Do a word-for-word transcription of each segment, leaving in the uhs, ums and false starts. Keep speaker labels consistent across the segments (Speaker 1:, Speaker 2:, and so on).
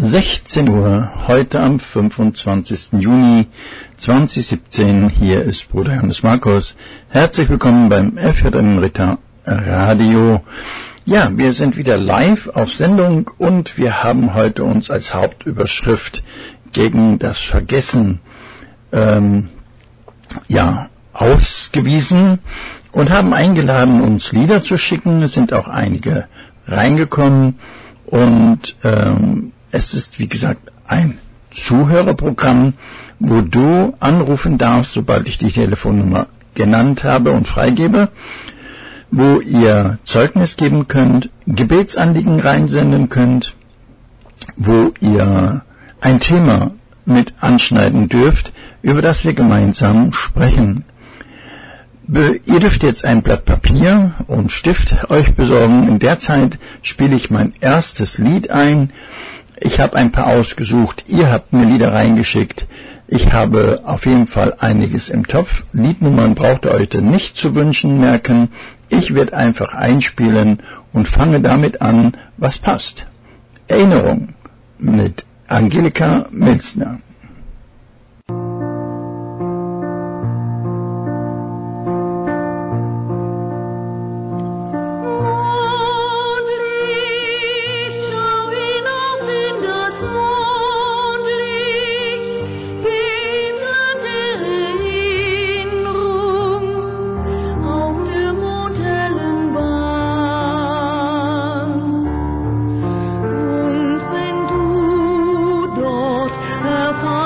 Speaker 1: sechzehn Uhr, heute am fünfundzwanzigsten Juni zweitausendsiebzehn. Hier ist Bruder Johannes Markus. Herzlich willkommen beim F J M Ritter Radio. Ja, wir sind wieder live auf Sendung und wir haben heute uns als Hauptüberschrift gegen das Vergessen ähm, ja, ausgewiesen und haben eingeladen, uns Lieder zu schicken. Es sind auch einige reingekommen und ähm, es ist, wie gesagt, ein Zuhörerprogramm, wo du anrufen darfst, sobald ich die Telefonnummer genannt habe und freigebe, wo ihr Zeugnis geben könnt, Gebetsanliegen reinsenden könnt, wo ihr ein Thema mit anschneiden dürft, über das wir gemeinsam sprechen. Be- ihr dürft jetzt ein Blatt Papier und Stift euch besorgen. In der Zeit spiele ich mein erstes Lied ein. Ich habe ein paar ausgesucht, ihr habt mir Lieder reingeschickt. Ich habe auf jeden Fall einiges im Topf. Liednummern braucht ihr euch denn nicht zu wünschen merken. Ich werde einfach einspielen und fange damit an, was passt. Erinnerung mit Angelika Milzner.
Speaker 2: Erfahren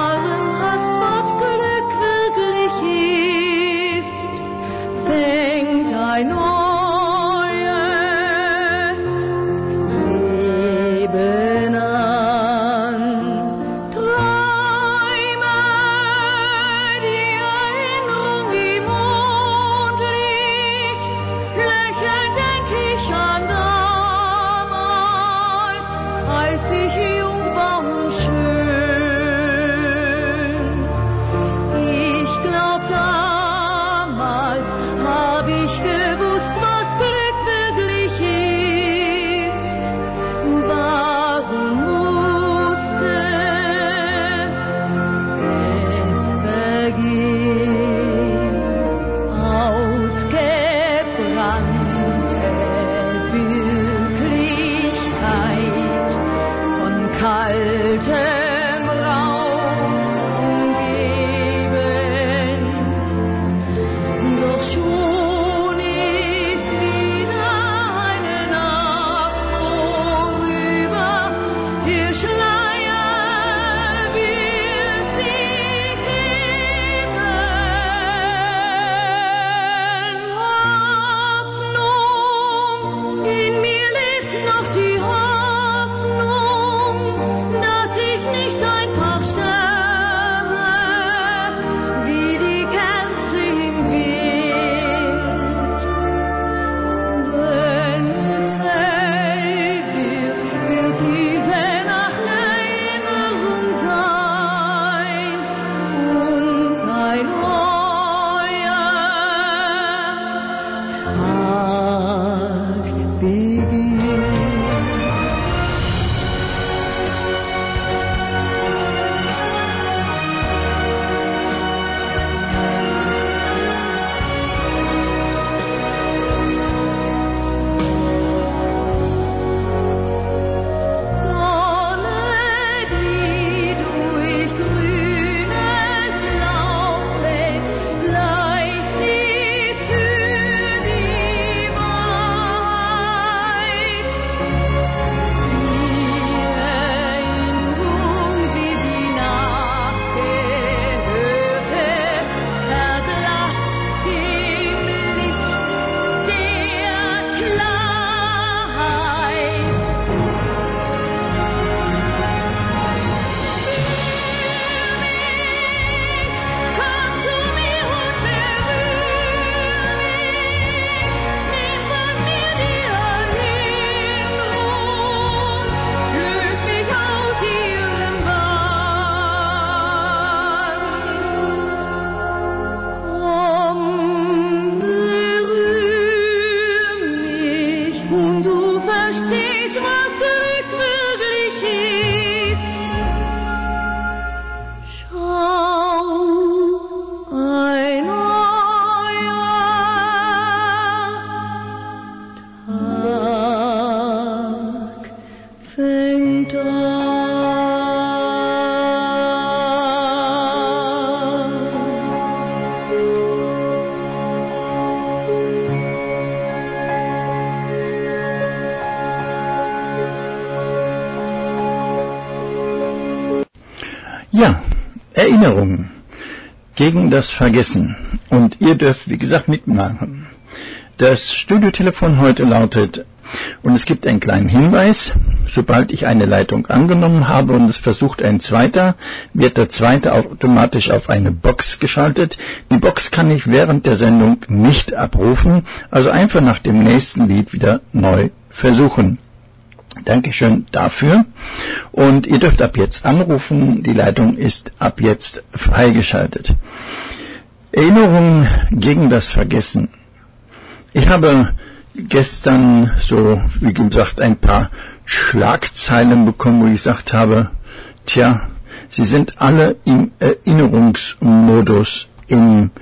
Speaker 1: Erinnerungen gegen das Vergessen. Und ihr dürft, wie gesagt, mitmachen. Das Studiotelefon heute lautet, und es gibt einen kleinen Hinweis, sobald ich eine Leitung angenommen habe und es versucht ein zweiter, wird der zweite automatisch auf eine Box geschaltet. Die Box kann ich während der Sendung nicht abrufen, also einfach nach dem nächsten Lied wieder neu versuchen. Dankeschön dafür. Und ihr dürft ab jetzt anrufen, die Leitung ist ab jetzt freigeschaltet. Erinnerungen gegen das Vergessen. Ich habe gestern so, wie gesagt, ein paar Schlagzeilen bekommen, wo ich gesagt habe, tja, sie sind alle im Erinnerungsmodus, im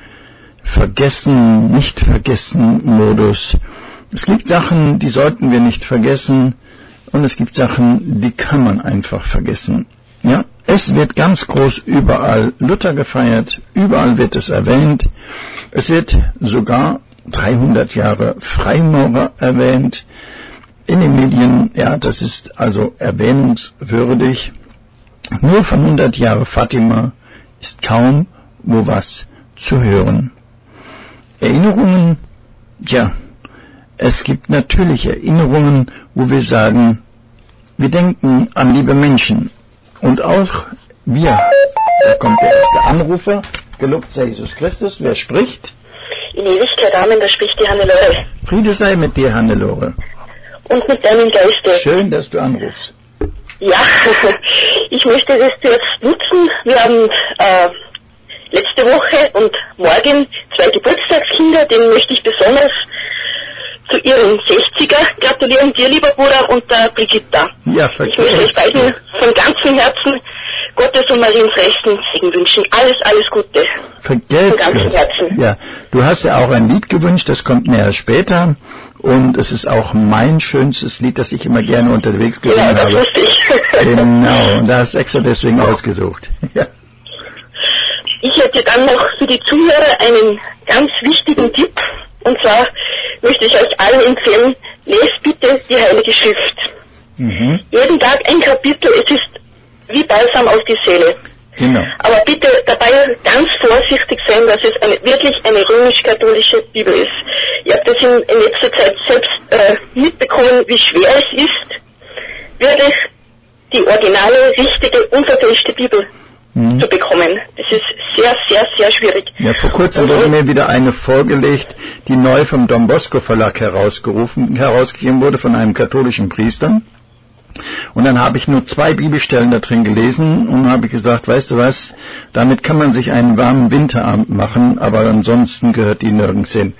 Speaker 1: Vergessen, nicht vergessen Modus. Es gibt Sachen, die sollten wir nicht vergessen, und es gibt Sachen, die kann man einfach vergessen. Ja, es wird ganz groß überall Luther gefeiert, überall wird es erwähnt, es wird sogar dreihundert Jahre Freimaurer erwähnt in den Medien, ja, das ist also erwähnungswürdig. Nur von hundert Jahre Fatima ist kaum wo was zu hören. Erinnerungen, ja, es gibt natürlich Erinnerungen, wo wir sagen, wir denken an liebe Menschen. Und auch wir, da kommt der erste Anrufer, gelobt sei Jesus Christus, wer spricht?
Speaker 2: In Ewigkeit, Amen, da spricht die Hannelore.
Speaker 1: Friede sei mit dir, Hannelore.
Speaker 2: Und mit deinem Geiste.
Speaker 1: Schön, dass du anrufst.
Speaker 2: Ja, ich möchte das jetzt nutzen. Wir haben äh, letzte Woche und morgen zwei Geburtstagskinder, denen möchte ich besonders zu ihren sechziger gratulieren, dir lieber Bruder und der Brigitta.
Speaker 1: Ja,
Speaker 2: ich möchte euch beiden von ganzem Herzen Gottes und Mariens rechten Segen wünschen. Alles, alles Gute.
Speaker 1: Vergelt's
Speaker 2: von ganzem Herzen.
Speaker 1: Ja, du hast ja auch ein Lied gewünscht, das kommt näher später. Und es ist auch mein schönstes Lied, das ich immer gerne unterwegs gesungen
Speaker 2: habe.
Speaker 1: Genau,
Speaker 2: das wusste ich.
Speaker 1: Genau, und da hast du extra deswegen ausgesucht. Ja.
Speaker 2: Ich hätte dann noch für die Zuhörer einen ganz wichtigen Tipp. Und zwar möchte ich euch allen empfehlen, lest bitte die Heilige Schrift. Mhm. Jeden Tag ein Kapitel, es ist wie Balsam auf die Seele.
Speaker 1: Genau.
Speaker 2: Aber bitte dabei ganz vorsichtig sein, dass es eine, wirklich eine römisch-katholische Bibel ist. Ich habe das in, in letzter Zeit selbst äh, mitbekommen, wie schwer es ist, wirklich die originale, richtige, unverfälschte Bibel mhm. zu bekommen. Das ist sehr, sehr, sehr schwierig.
Speaker 1: Ja, vor kurzem wurde mir wieder eine vorgelegt, die neu vom Don Bosco Verlag herausgerufen, herausgegeben wurde von einem katholischen Priester. Und dann habe ich nur zwei Bibelstellen da drin gelesen und habe gesagt, weißt du was, damit kann man sich einen warmen Winterabend machen, aber ansonsten gehört die nirgends hin.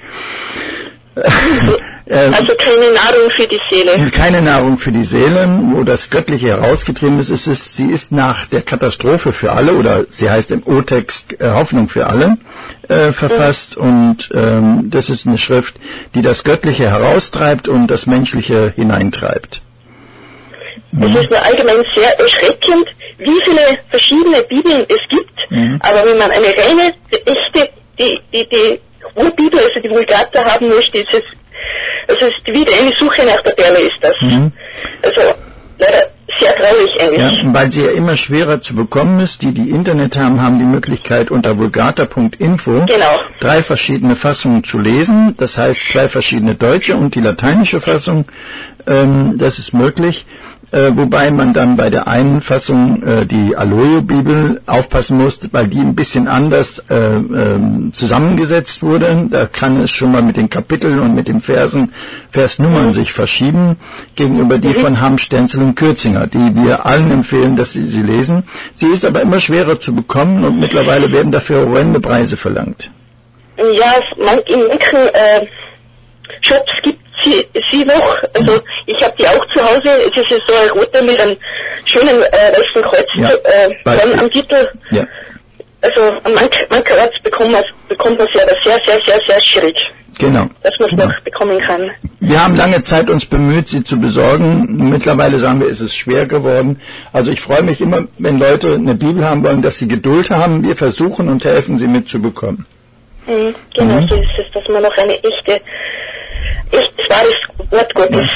Speaker 2: Also keine Nahrung für die Seele.
Speaker 1: Keine Nahrung für die Seele, wo das Göttliche herausgetrieben ist, ist es, sie ist nach der Katastrophe für alle, oder sie heißt im O-Text äh, Hoffnung für alle, äh, verfasst mhm. und ähm, das ist eine Schrift, die das Göttliche heraustreibt und das Menschliche hineintreibt.
Speaker 2: Es mhm. ist nur allgemein sehr erschreckend, wie viele verschiedene Bibeln es gibt, mhm. aber wenn man eine reine, echte, die, die, die Urbibel, also die Vulgata haben möchte, ist es, also es ist wieder eine Suche nach der Perle ist das. Mhm. Also leider sehr traurig eigentlich.
Speaker 1: Ja, weil sie ja immer schwerer zu bekommen ist. Die, die Internet haben, haben die Möglichkeit unter vulgata punkt info
Speaker 2: genau.
Speaker 1: drei verschiedene Fassungen zu lesen. Das heißt zwei verschiedene deutsche und die lateinische Fassung. Ähm, das ist möglich. Äh, wobei man dann bei der einen Fassung, äh, die Aloio-Bibel, aufpassen muss, weil die ein bisschen anders äh, äh, zusammengesetzt wurde. Da kann es schon mal mit den Kapiteln und mit den Versen, Versnummern mhm. sich verschieben, gegenüber die mhm. von Hamm, Stenzel und Kürzinger, die wir allen empfehlen, dass sie sie lesen. Sie ist aber immer schwerer zu bekommen und mittlerweile werden dafür horrende Preise verlangt.
Speaker 2: Ja, man, in manchen äh, Shops gibt Sie, sie noch, also ich habe die auch zu Hause, es ist ja so eine rote mit einem schönen äh, rechten Kreuz
Speaker 1: ja,
Speaker 2: äh, dann am Titel.
Speaker 1: Ja.
Speaker 2: Also manch, mancher Ort bekommt man bekommt man sehr, sehr, sehr, sehr, sehr schwierig.
Speaker 1: Genau.
Speaker 2: Dass man es
Speaker 1: genau.
Speaker 2: noch bekommen kann.
Speaker 1: Wir haben lange Zeit uns bemüht, sie zu besorgen. Mittlerweile sagen wir, es ist schwer geworden. Also ich freue mich immer, wenn Leute eine Bibel haben wollen, dass sie Geduld haben. Wir versuchen und helfen, sie mitzubekommen.
Speaker 2: Mhm, genau, mhm. so ist es, dass man noch eine echte echtes wahres Wort Gottes.
Speaker 1: Ja.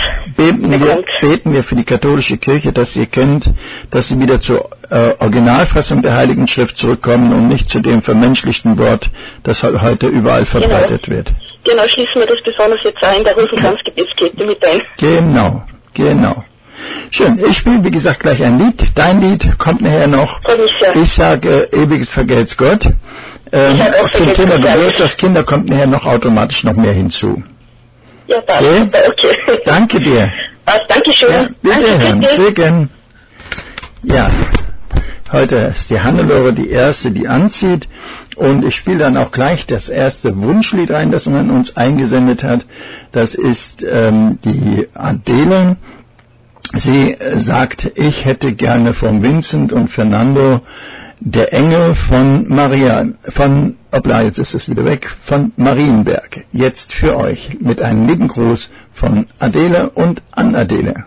Speaker 1: beten wir, beten wir für die katholische Kirche, dass ihr kennt, dass sie wieder zur äh, Originalfassung der Heiligen Schrift zurückkommen und nicht zu dem vermenschlichten Wort, das heute überall verbreitet
Speaker 2: genau.
Speaker 1: wird.
Speaker 2: Genau, schließen wir das besonders jetzt auch in der Rosenkranzgebetskette mit ein.
Speaker 1: Genau, genau. Schön, ich spiele wie gesagt gleich ein Lied. Dein Lied kommt nachher noch. Ich sage, äh, ewiges Vergelt's Gott. Ähm, zum Thema Geburtstagskinder kommt nachher noch automatisch noch mehr hinzu.
Speaker 2: Ja, passt.
Speaker 1: Okay?
Speaker 2: Okay.
Speaker 1: Danke dir.
Speaker 2: Was, Dankeschön.
Speaker 1: Ja, bitte hören. Segen. Ja, heute ist die Hannelore die erste, die anzieht. Und ich spiele dann auch gleich das erste Wunschlied ein, das man uns eingesendet hat. Das ist ähm, die Adele. Sie sagt, ich hätte gerne von Vincent und Fernando der Engel von Maria, von, obla, jetzt ist es wieder weg, von Marienberg. Jetzt für euch mit einem lieben Gruß von Adele und an Adele.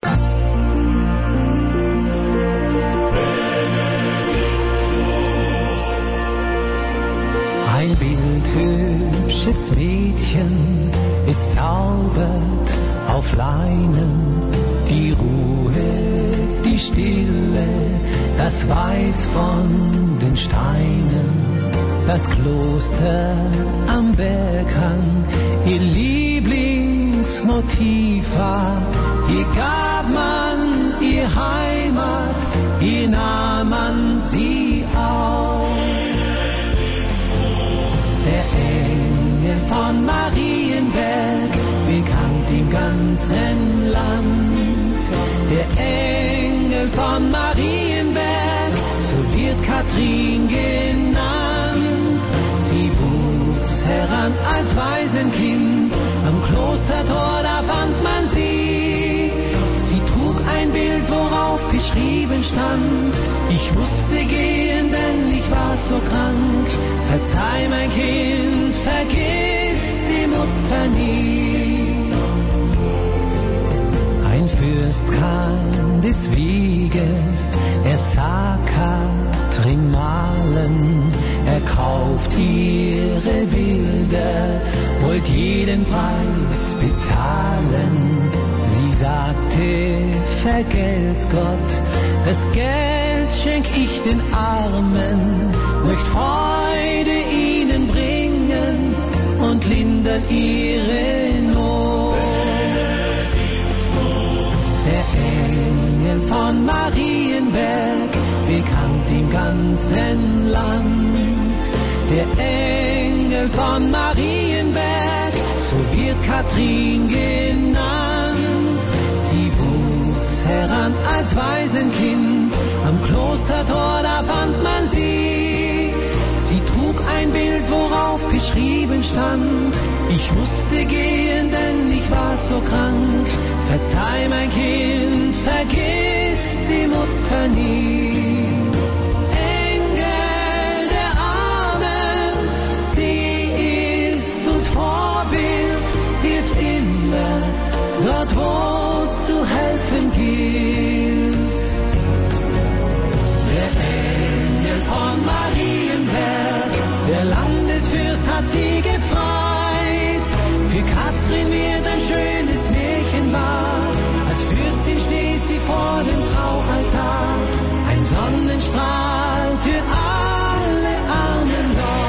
Speaker 3: Ein bildhübsches Mädchen, es zaubert auf Leinen die Ruhe, die Stille, das Weiß von den Steinen, das Kloster am Berghang, ihr Lieblingsmotiv war, ihr gab man ihr Heimat, ihr nahm man sie auf. Der Engel von Marienberg, bekannt im ganzen Land. Der Engel von Marienberg, so wird Katrin genannt. Sie wuchs heran als Waisenkind, am Klostertor, da fand man sie. Sie trug ein Bild, worauf geschrieben stand, ich musste gehen, denn ich war so krank. Verzeih, mein Kind, vergiss die Mutter nie. Ein Fürst kam des Weges, er sah Katrin malen, er kauft ihre Bilder, wollt jeden Preis bezahlen. Sie sagte, vergelt's Gott, das Geld schenk ich den Armen, möcht Freude ihnen bringen und lindern ihre Not. Der Engel von Marienberg, bekannt im ganzen Land. Der Engel von Marienberg, so wird Katrin genannt. Sie wuchs heran als Waisenkind, am Klostertor, da fand man sie. Sie trug ein Bild, worauf geschrieben stand, ich musste gehen, denn ich war so krank. Verzeih, mein Kind, vergiss die Mutter nie. Engel der Armen, sie ist uns Vorbild, hilft immer dort, wo's zu helfen gilt. Der Engel von Marienberg, der Landesfürst hat sie gefreut. Für Katrin wird ein schönes Märchen wahr, als Fürstin steht sie vor dem Traualtar. Ein Sonnenstrahl für alle armen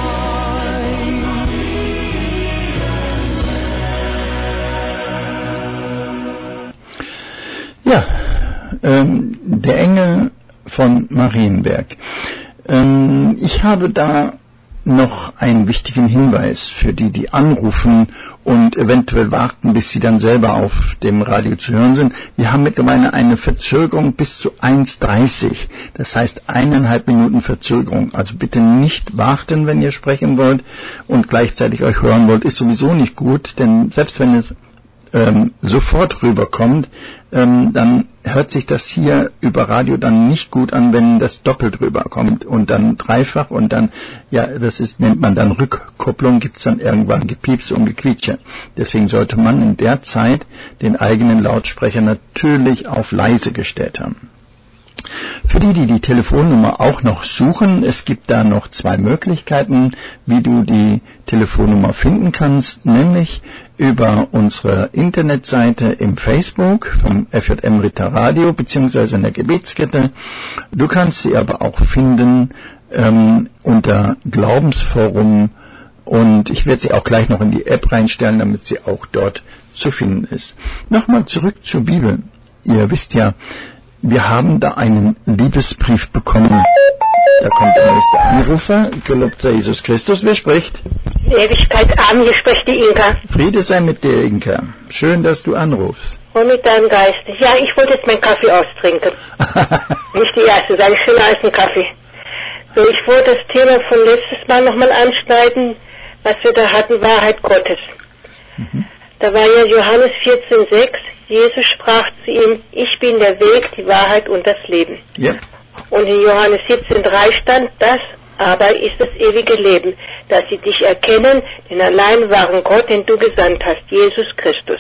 Speaker 1: Leute. Ja, ähm, der Engel von Marienberg. Ähm, ich habe da noch einen wichtigen Hinweis für die, die anrufen und eventuell warten, bis sie dann selber auf dem Radio zu hören sind. Wir haben mittlerweile eine Verzögerung bis zu eins dreißig. Das heißt eineinhalb Minuten Verzögerung. Also bitte nicht warten, wenn ihr sprechen wollt und gleichzeitig euch hören wollt. Ist sowieso nicht gut, denn selbst wenn es ähm, sofort rüberkommt, ähm, dann hört sich das hier über Radio dann nicht gut an, wenn das doppelt rüberkommt und dann dreifach und dann, ja, das ist, nennt man dann Rückkopplung, gibt's dann irgendwann Gepiepse und Gequietsche. Deswegen sollte man in der Zeit den eigenen Lautsprecher natürlich auf leise gestellt haben. Für die, die die Telefonnummer auch noch suchen, es gibt da noch zwei Möglichkeiten, wie du die Telefonnummer finden kannst, nämlich über unsere Internetseite im Facebook vom F J M Ritter Radio beziehungsweise in der Gebetskette. Du kannst sie aber auch finden ähm, unter Glaubensforum, und ich werde sie auch gleich noch in die App reinstellen, damit sie auch dort zu finden ist. Nochmal zurück zur Bibel. Ihr wisst ja, wir haben da einen Liebesbrief bekommen. Da kommt der nächste Anrufer. Gelobt sei Jesus Christus. Wer spricht?
Speaker 2: Ewigkeit Arm, hier spricht die Inka.
Speaker 1: Friede sei mit dir, Inka. Schön, dass du anrufst.
Speaker 2: Und mit deinem Geist. Ja, ich wollte jetzt meinen Kaffee austrinken. Nicht die erste, sage ich schöner als ein Kaffee. So, ich wollte das Thema von letztes Mal nochmal anschneiden, was wir da hatten, Wahrheit Gottes. Mhm. Da war ja Johannes vierzehn sechs, Jesus sprach zu ihm, ich bin der Weg, die Wahrheit und das Leben.
Speaker 1: Ja.
Speaker 2: Und in Johannes siebzehn drei stand, das aber ist das ewige Leben, dass sie dich erkennen, den allein wahren Gott, den du gesandt hast, Jesus Christus.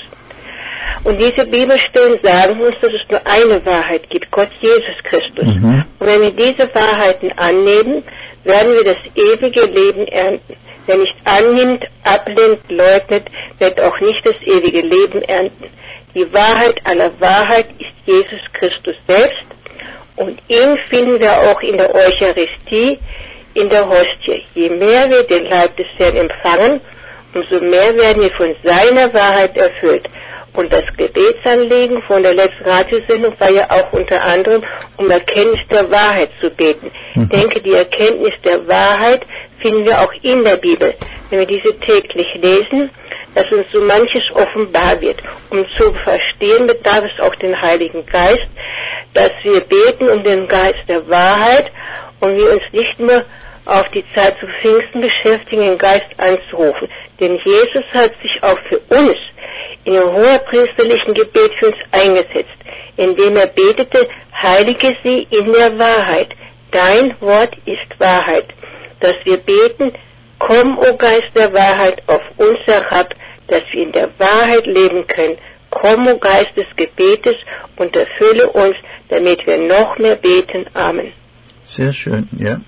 Speaker 2: Und diese Bibelstellen sagen uns, dass es nur eine Wahrheit gibt, Gott Jesus Christus. Mhm. Und wenn wir diese Wahrheiten annehmen, werden wir das ewige Leben ernten. Wer nicht annimmt, ablehnt, leugnet, wird auch nicht das ewige Leben ernten. Die Wahrheit aller Wahrheit ist Jesus Christus selbst, und ihn finden wir auch in der Eucharistie, in der Hostie. Je mehr wir den Leib des Herrn empfangen, umso mehr werden wir von seiner Wahrheit erfüllt. Und das Gebetsanliegen von der letzten Radiosendung war ja auch unter anderem, um Erkenntnis der Wahrheit zu beten. Mhm. Ich denke, die Erkenntnis der Wahrheit finden wir auch in der Bibel. Wenn wir diese täglich lesen, dass uns so manches offenbar wird. Um zu verstehen, bedarf es auch den Heiligen Geist, dass wir beten um den Geist der Wahrheit und wir uns nicht nur auf die Zeit zu Pfingsten beschäftigen, den Geist anzurufen. Denn Jesus hat sich auch für uns in dem hohepriesterlichen Gebet für uns eingesetzt, indem er betete, heilige sie in der Wahrheit. Dein Wort ist Wahrheit. Dass wir beten, komm, o Geist der Wahrheit, auf uns herab, dass wir in der Wahrheit leben können. Komm, o Geist des Gebetes, und erfülle uns, damit wir noch mehr beten. Amen.
Speaker 1: Sehr schön, ja.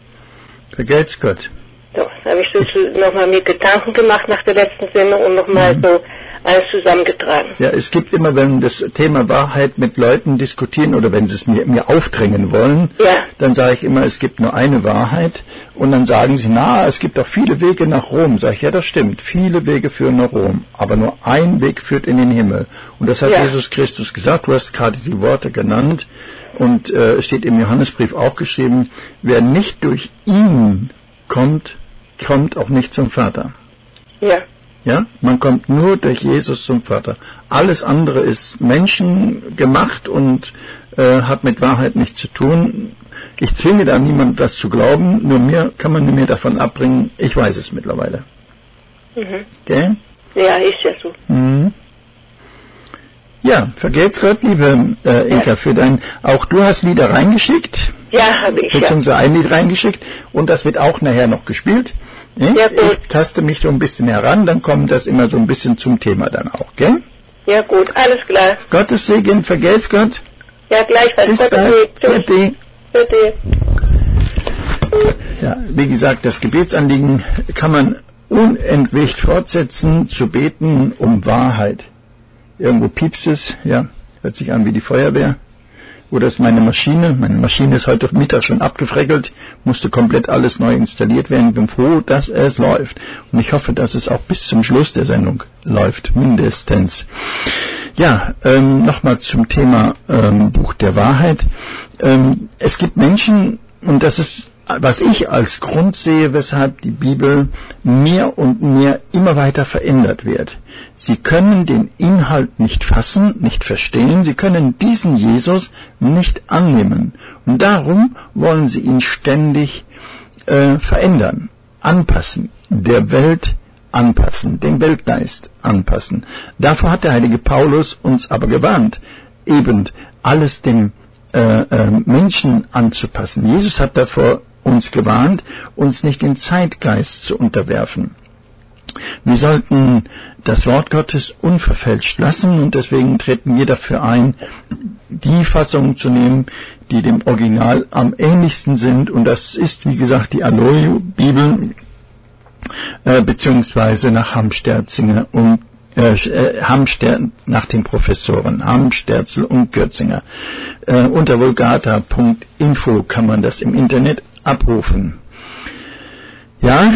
Speaker 1: Vergelt's Gott.
Speaker 2: So, da habe ich so nochmal mir Gedanken gemacht nach der letzten Sendung und nochmal mhm. so alles zusammengetragen.
Speaker 1: Ja, es gibt immer, wenn das Thema Wahrheit mit Leuten diskutieren oder wenn sie es mir, mir aufdrängen wollen, ja. dann sage ich immer, es gibt nur eine Wahrheit, und dann sagen sie, na, es gibt auch viele Wege nach Rom. Sag ich, ja, das stimmt, viele Wege führen nach Rom, aber nur ein Weg führt in den Himmel. Und das hat ja. Jesus Christus gesagt, du hast gerade die Worte genannt, und äh, es steht im Johannesbrief auch geschrieben, wer nicht durch ihn kommt, kommt auch nicht zum Vater.
Speaker 2: Ja.
Speaker 1: Ja, man kommt nur durch Jesus zum Vater. Alles andere ist menschengemacht und äh, hat mit Wahrheit nichts zu tun. Ich zwinge da niemanden, das zu glauben, nur mir kann man mir davon abbringen, ich weiß es mittlerweile. Mhm. Okay?
Speaker 2: Ja, ist ja so.
Speaker 1: Mhm. Ja, vergelt's Gott, liebe äh, Inka, ja. für dein, auch du hast Lieder reingeschickt.
Speaker 2: Ja, habe ich,
Speaker 1: beziehungsweise ja. ein Lied reingeschickt, und das wird auch nachher noch gespielt. Ich, ja, gut. Ich taste mich so ein bisschen heran, dann kommt das immer so ein bisschen zum Thema dann auch, gell?
Speaker 2: Ja gut, alles klar.
Speaker 1: Gottes Segen, vergelt's Gott.
Speaker 2: Ja, gleichfalls.
Speaker 1: Bis bald. Bitte.
Speaker 2: Bitte.
Speaker 1: Ja, wie gesagt, das Gebetsanliegen kann man unentwegt fortsetzen, zu beten um Wahrheit. Irgendwo piepst es, ja, hört sich an wie die Feuerwehr. Oder ist meine Maschine, meine Maschine ist heute Mittag schon abgefreckelt, musste komplett alles neu installiert werden. Ich bin froh, dass es läuft. Und ich hoffe, dass es auch bis zum Schluss der Sendung läuft, mindestens. Ja, ähm, nochmal zum Thema ähm, Buch der Wahrheit. Ähm, es gibt Menschen, und das ist, was ich als Grund sehe, weshalb die Bibel mehr und mehr immer weiter verändert wird. Sie können den Inhalt nicht fassen, nicht verstehen, sie können diesen Jesus nicht annehmen. Und darum wollen sie ihn ständig äh, verändern, anpassen, der Welt anpassen, den Weltgeist anpassen. Davor hat der heilige Paulus uns aber gewarnt, eben alles dem äh, äh, Menschen anzupassen. Jesus hat davor uns gewarnt, uns nicht den Zeitgeist zu unterwerfen. Wir sollten das Wort Gottes unverfälscht lassen und deswegen treten wir dafür ein, die Fassungen zu nehmen, die dem Original am ähnlichsten sind, und das ist, wie gesagt, die Aloy-Bibel, äh, beziehungsweise nach Hamsterzinger und äh, Hamster, nach den Professoren Hamsterzel und Görzinger. Äh, unter vulgata punkt info kann man das im Internet abrufen. Ja,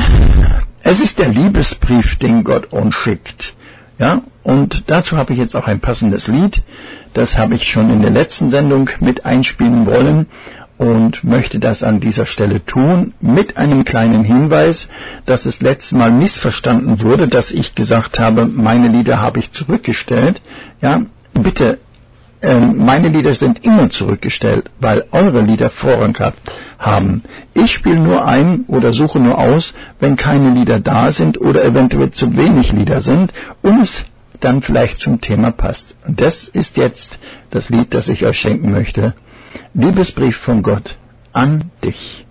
Speaker 1: es ist der Liebesbrief, den Gott uns schickt. Ja, und dazu habe ich jetzt auch ein passendes Lied. Das habe ich schon in der letzten Sendung mit einspielen wollen und möchte das an dieser Stelle tun, mit einem kleinen Hinweis, dass es letztes Mal missverstanden wurde, dass ich gesagt habe, meine Lieder habe ich zurückgestellt. Ja, bitte, äh, meine Lieder sind immer zurückgestellt, weil eure Lieder Vorrang haben. Ich spiele nur ein oder suche nur aus, wenn keine Lieder da sind oder eventuell zu wenig Lieder sind und es dann vielleicht zum Thema passt. Und das ist jetzt das Lied, das ich euch schenken möchte. Liebesbrief von Gott an dich.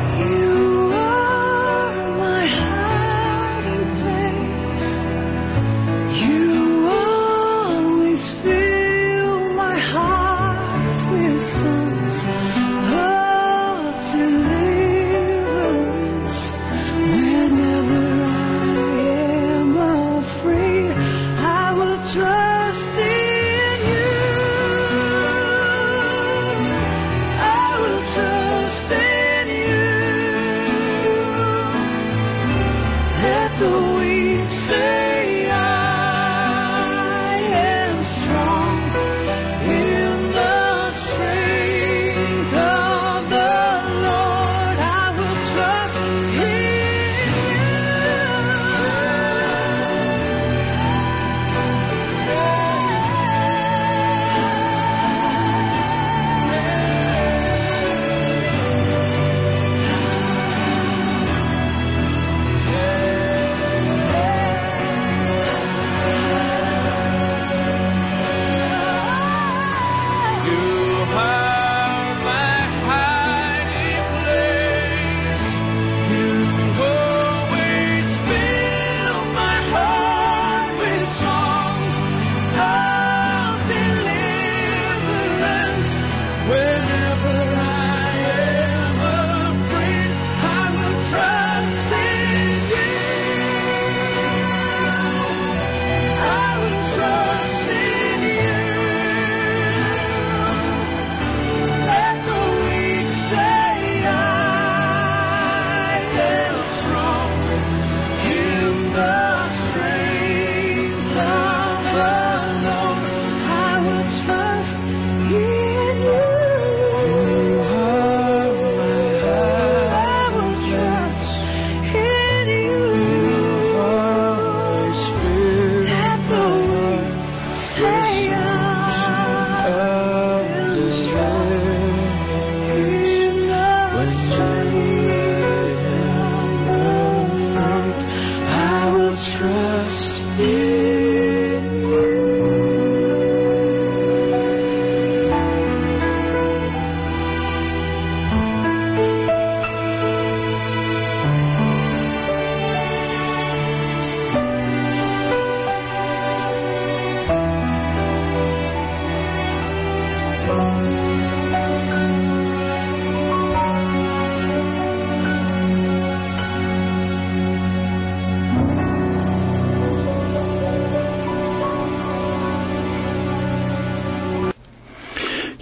Speaker 4: You are my hiding place.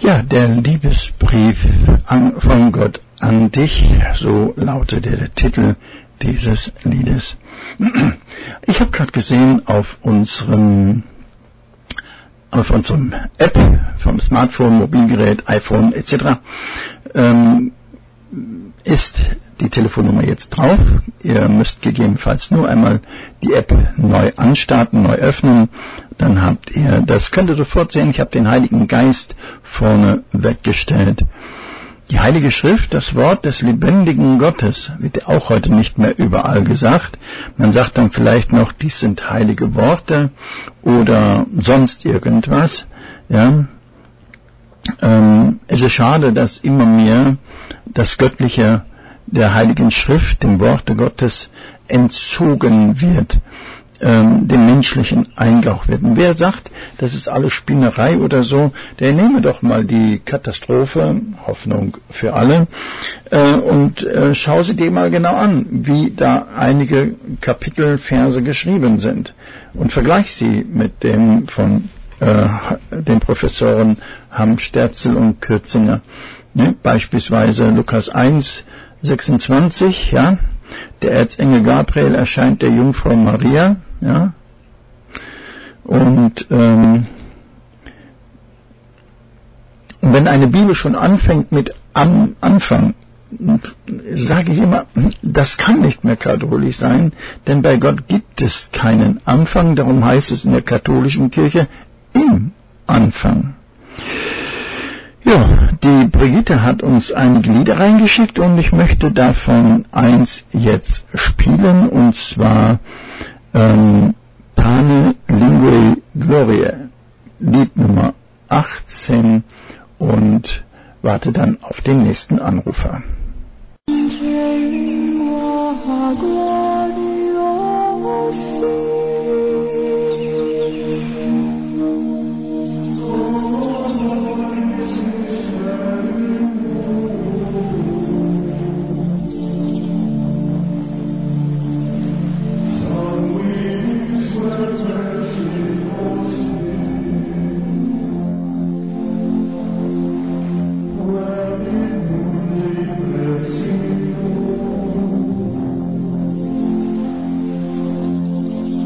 Speaker 1: Ja, der Liebesbrief an, von Gott an dich, so lautet der Titel dieses Liedes. Ich habe gerade gesehen auf unserem auf unserem App vom Smartphone, Mobilgerät, iPhone et cetera ähm, ist die Telefonnummer jetzt drauf. Ihr müsst gegebenenfalls nur einmal die App neu anstarten, neu öffnen. Dann habt ihr, das könnt ihr sofort sehen, ich habe den Heiligen Geist vorne weggestellt. Die Heilige Schrift, das Wort des lebendigen Gottes, wird auch heute nicht mehr überall gesagt. Man sagt dann vielleicht noch, dies sind heilige Worte oder sonst irgendwas. Ja. Ähm, es ist schade, dass immer mehr das Göttliche der Heiligen Schrift, dem Worte Gottes, entzogen wird, ähm, dem menschlichen eingehaucht wird. Und wer sagt, das ist alles Spinnerei oder so, der nehme doch mal die Katastrophe, Hoffnung für alle, äh, und äh, schau sie dir mal genau an, wie da einige Kapitel, Verse geschrieben sind. Und vergleich sie mit dem von äh, den Professoren Hamm, Sterzel und Kürzinger. Ne? Beispielsweise Lukas eins, sechsundzwanzig, ja, der Erzengel Gabriel erscheint der Jungfrau Maria, ja, und ähm, wenn eine Bibel schon anfängt mit am Anfang, sage ich immer, das kann nicht mehr katholisch sein, denn bei Gott gibt es keinen Anfang, darum heißt es in der katholischen Kirche im Anfang. Ja, die Brigitte hat uns einige Lieder reingeschickt und ich möchte davon eins jetzt spielen, und zwar ähm, Pane Linguae Gloriae, Lied Nummer achtzehn, und warte dann auf den nächsten Anrufer.
Speaker 4: Thank you.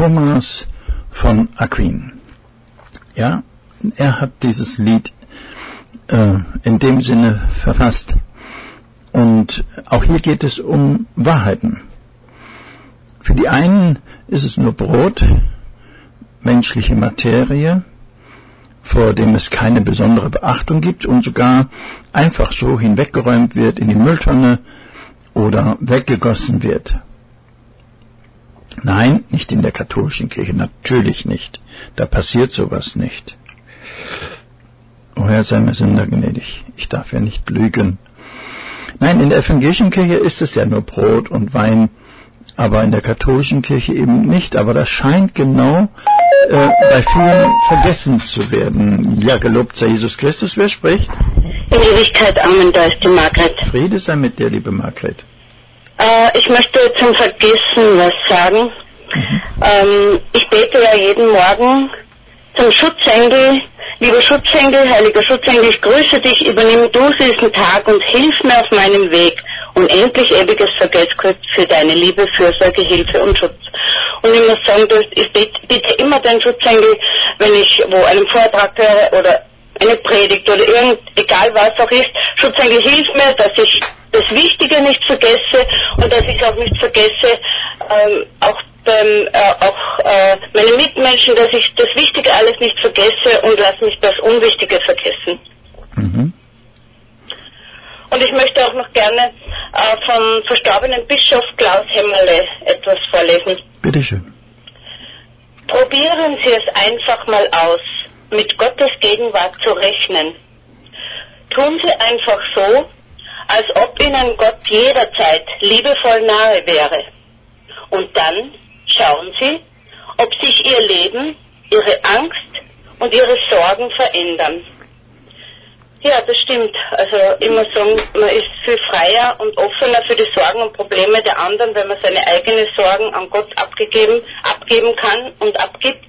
Speaker 1: Thomas von Aquin. Ja, er hat dieses Lied äh, in dem Sinne verfasst. Und auch hier geht es um Wahrheiten. Für die einen ist es nur Brot, menschliche Materie, vor dem es keine besondere Beachtung gibt und sogar einfach so hinweggeräumt wird in die Mülltonne oder weggegossen wird. Nein, nicht in der katholischen Kirche, natürlich nicht. Da passiert sowas nicht. O Herr, sei mir Sünder gnädig, ich darf ja nicht lügen. Nein, in der evangelischen Kirche ist es ja nur Brot und Wein, aber in der katholischen Kirche eben nicht. Aber das scheint genau äh, bei vielen vergessen zu werden. Ja, gelobt sei Jesus Christus. Wer spricht?
Speaker 2: In Ewigkeit, Amen, da ist die Margret.
Speaker 1: Friede sei mit dir, liebe Margret.
Speaker 2: Äh, ich möchte zum Vergessen was sagen. Mhm. Ähm, ich bete ja jeden Morgen zum Schutzengel. Lieber Schutzengel, heiliger Schutzengel, ich grüße dich, übernimm du diesen Tag und hilf mir auf meinem Weg. Und endlich ewiges Vergeltskreuz für deine Liebe, Fürsorge, Hilfe und Schutz. Und ich muss sagen, ich bitte immer den Schutzengel, wenn ich wo einen Vortrag höre oder eine Predigt oder irgend, egal was auch ist, Schutzengel, hilf mir, dass ich das Wichtige nicht vergesse und dass ich auch nicht vergesse, ähm, auch beim, äh, auch äh, meine Mitmenschen, dass ich das Wichtige alles nicht vergesse und lass mich das Unwichtige vergessen. Mhm. Und ich möchte auch noch gerne äh, vom verstorbenen Bischof Klaus Hämmerle etwas vorlesen.
Speaker 1: Bitte schön.
Speaker 2: Probieren Sie es einfach mal aus, mit Gottes Gegenwart zu rechnen. Tun Sie einfach so, als ob Ihnen Gott jederzeit liebevoll nahe wäre. Und dann schauen Sie, ob sich Ihr Leben, Ihre Angst und Ihre Sorgen verändern. Ja, das stimmt. Also ich muss sagen, man ist viel freier und offener für die Sorgen und Probleme der anderen, wenn man seine eigenen Sorgen an Gott abgegeben, abgeben kann und abgibt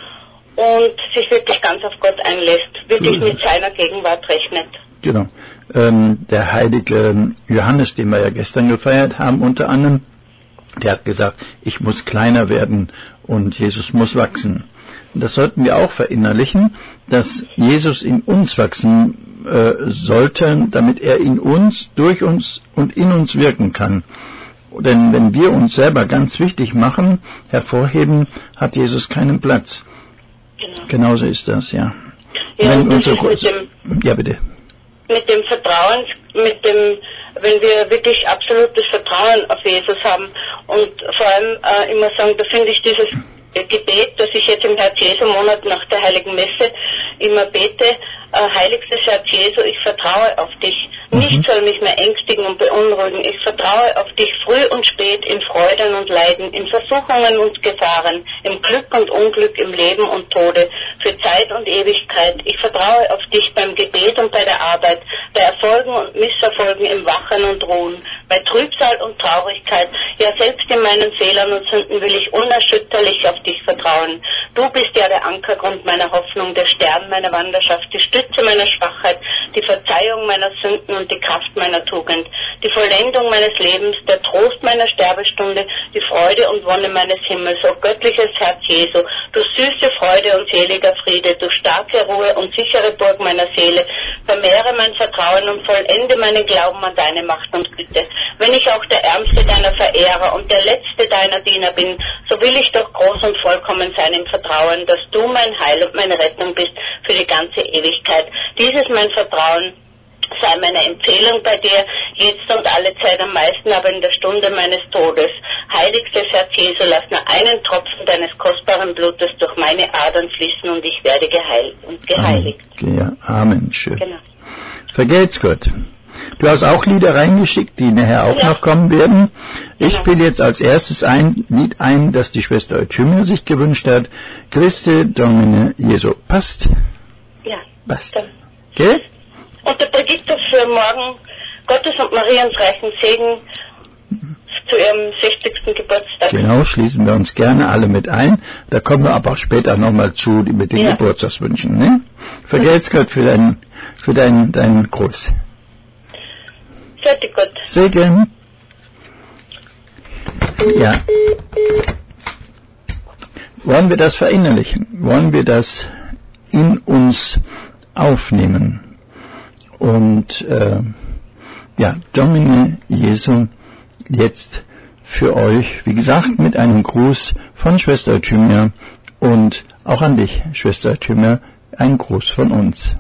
Speaker 2: und sich wirklich ganz auf Gott einlässt, wirklich mit seiner Gegenwart rechnet.
Speaker 1: Genau. Ähm, der heilige Johannes, den wir ja gestern gefeiert haben, unter anderem, der hat gesagt, ich muss kleiner werden und Jesus muss wachsen. Und das sollten wir auch verinnerlichen, dass Jesus in uns wachsen äh, sollte, damit er in uns, durch uns und in uns wirken kann. Denn wenn wir uns selber ganz wichtig machen, hervorheben, hat Jesus keinen Platz. Genau. Genauso ist das, ja.
Speaker 2: Ja, wenn das unsere ist mit dem,
Speaker 1: ja, bitte.
Speaker 2: Mit dem Vertrauen, mit dem, wenn wir wirklich absolutes Vertrauen auf Jesus haben und vor allem, äh, ich muss sagen, da finde ich dieses Gebet, das ich jetzt im Herz-Jesu-Monat nach der Heiligen Messe immer bete, äh, heiligstes Herz Jesu, ich vertraue auf dich. Mhm. Nichts soll mich mehr ängstigen und beunruhigen. Ich vertraue auf dich früh und spät, in Freuden und Leiden, in Versuchungen und Gefahren, im Glück und Unglück, im Leben und Tode, für Zeit und Ewigkeit. Ich vertraue auf dich beim Gebet und bei der Arbeit, bei Erfolgen und Misserfolgen, im Wachen und Ruhen, bei Trübsal und Traurigkeit. Ja, selbst in meinen Fehlern und Sünden will ich unerschütterlich auf dich vertrauen. Du bist ja der Ankergrund meiner Hoffnung, der Stern meiner Wanderschaft, die Stütze meiner Schwachheit, die Verzeihung meiner Sünden und die Kraft meiner Tugend, die Vollendung meines Lebens, der Trost meiner Sterbestunde, die Freude und Wonne meines Himmels. O göttliches Herz Jesu, du süße Freude und seliger Friede, du starke Ruhe und sichere Burg meiner Seele, vermehre mein Vertrauen und vollende meinen Glauben an deine Macht und Güte. Wenn ich auch der ärmste deiner Verehrer und der letzte deiner Diener bin, so will ich doch groß und vollkommen sein im Vertrauen, dass du mein Heil und meine Rettung bist für die ganze Ewigkeit. Dieses mein Vertrauen sei meine Empfehlung bei dir, jetzt und alle Zeit am meisten, aber in der Stunde meines Todes. Heiligstes Herz Jesu, lass nur einen Tropfen deines kostbaren Blutes durch meine Adern fließen und ich werde geheilt und geheiligt.
Speaker 1: Amen. Ja, Amen. Schön.
Speaker 2: Genau.
Speaker 1: Vergelt's Gott. Du hast auch Lieder reingeschickt, die nachher auch ja. noch kommen werden. Ich genau. spiele jetzt als erstes ein Lied ein, das die Schwester Euthymia sich gewünscht hat. Christe Domine Jesu. Passt?
Speaker 2: Ja.
Speaker 1: Passt. Okay?
Speaker 2: Und der Brigitte für morgen Gottes und Mariens reichen Segen zu ihrem sechzigsten Geburtstag.
Speaker 1: Genau, schließen wir uns gerne alle mit ein. Da kommen wir aber auch später nochmal zu mit den ja. Geburtstagswünschen. Ne? Vergelt's Gott für deinen für deinen deinen Gruß.
Speaker 2: Fertig Gott.
Speaker 1: Segen. Ja. wollen wir das verinnerlichen? Wollen wir das in uns aufnehmen? Und äh, ja, Domine Jesu jetzt für euch, wie gesagt, mit einem Gruß von Schwester Euthymia und auch an dich, Schwester Euthymia, ein Gruß von uns.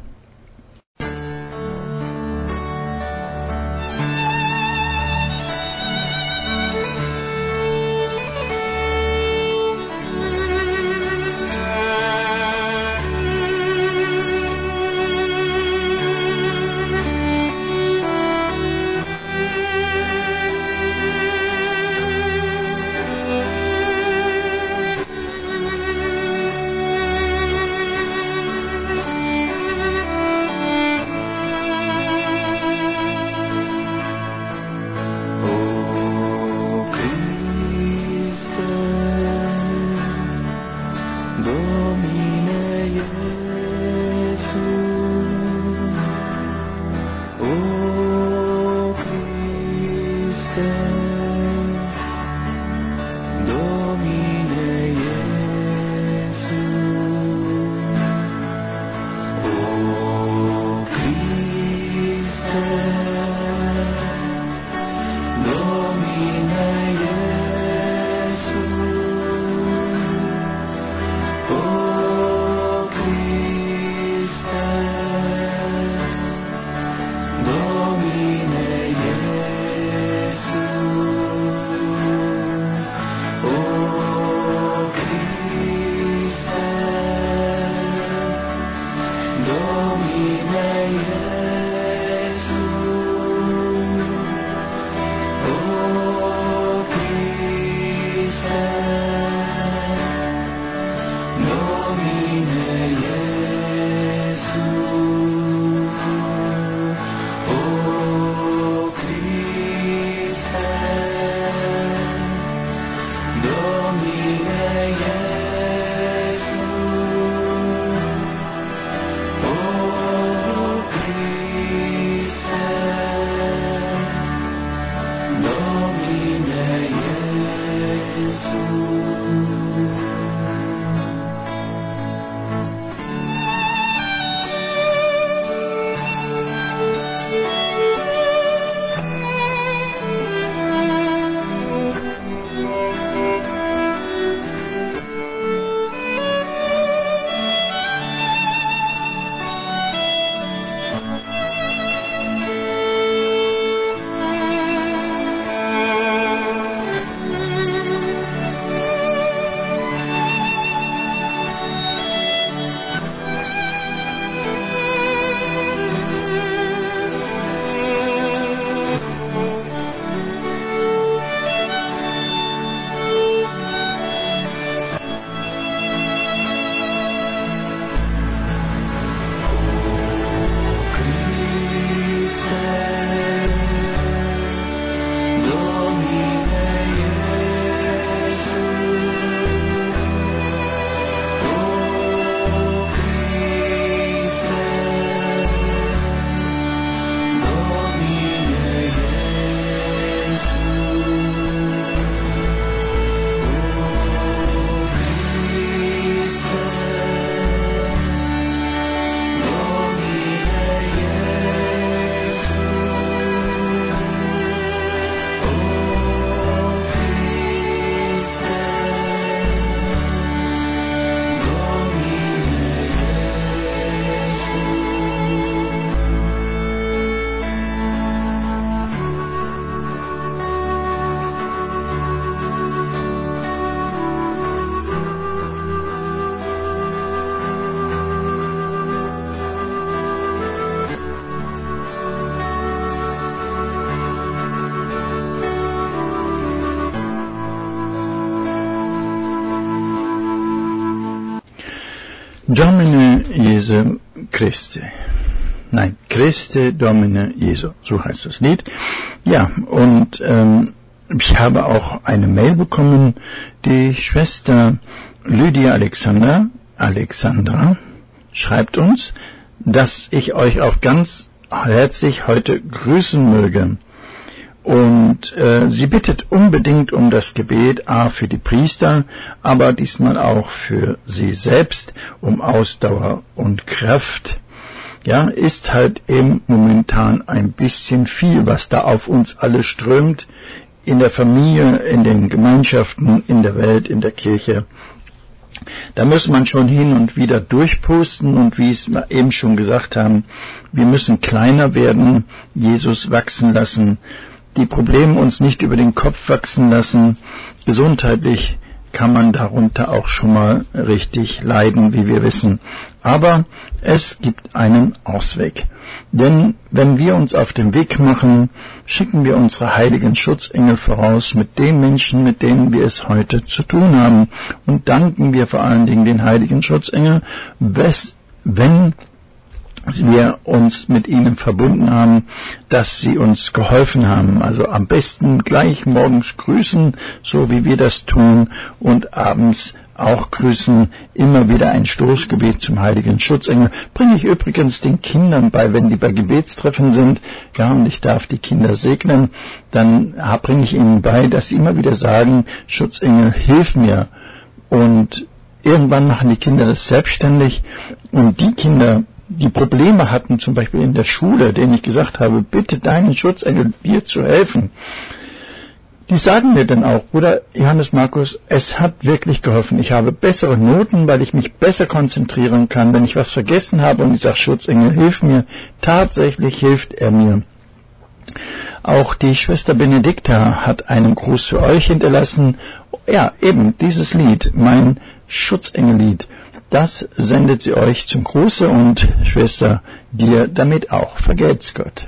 Speaker 1: Domine Jesu Christe. Nein, Christe Domine Jesu, so heißt das Lied. Ja, und ähm, ich habe auch eine Mail bekommen, die Schwester Lydia Alexander, Alexandra, schreibt uns, dass ich euch auch ganz herzlich heute grüßen möge. Und äh, sie bittet unbedingt um das Gebet, a, für die Priester, aber diesmal auch für sie selbst, um Ausdauer und Kraft. Ja, ist halt eben momentan ein bisschen viel, was da auf uns alle strömt, in der Familie, in den Gemeinschaften, in der Welt, in der Kirche. Da muss man schon hin und wieder durchpusten und wie es eben schon gesagt haben, wir müssen kleiner werden, Jesus wachsen lassen, die Probleme uns nicht über den Kopf wachsen lassen. Gesundheitlich kann man darunter auch schon mal richtig leiden, wie wir wissen. Aber es gibt einen Ausweg. Denn wenn wir uns auf den Weg machen, schicken wir unsere heiligen Schutzengel voraus mit den Menschen, mit denen wir es heute zu tun haben. Und danken wir vor allen Dingen den heiligen Schutzengeln, wenn wir uns mit ihnen verbunden haben, dass sie uns geholfen haben. Also am besten gleich morgens grüßen, so wie wir das tun, und abends auch grüßen, immer wieder ein Stoßgebet zum heiligen Schutzengel. Bringe ich übrigens den Kindern bei, wenn die bei Gebetstreffen sind, ja, und ich darf die Kinder segnen, dann bringe ich ihnen bei, dass sie immer wieder sagen, Schutzengel, hilf mir. Und irgendwann machen die Kinder das selbstständig, und die Kinder, die Probleme hatten, zum Beispiel in der Schule, denen ich gesagt habe, bitte deinen Schutzengel, dir zu helfen, die sagen mir dann auch, Bruder Johannes Markus, es hat wirklich geholfen. Ich habe bessere Noten, weil ich mich besser konzentrieren kann. Wenn ich was vergessen habe und ich sage, Schutzengel, hilf mir, tatsächlich hilft er mir. Auch die Schwester Benedikta hat einen Gruß für euch hinterlassen. Ja, eben dieses Lied, mein Schutzengellied. Das sendet sie euch zum Gruße, und Schwester, dir damit auch. Vergelt's Gott.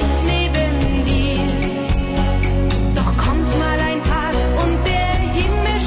Speaker 4: Doch kommt mal ein Tag und der Himmel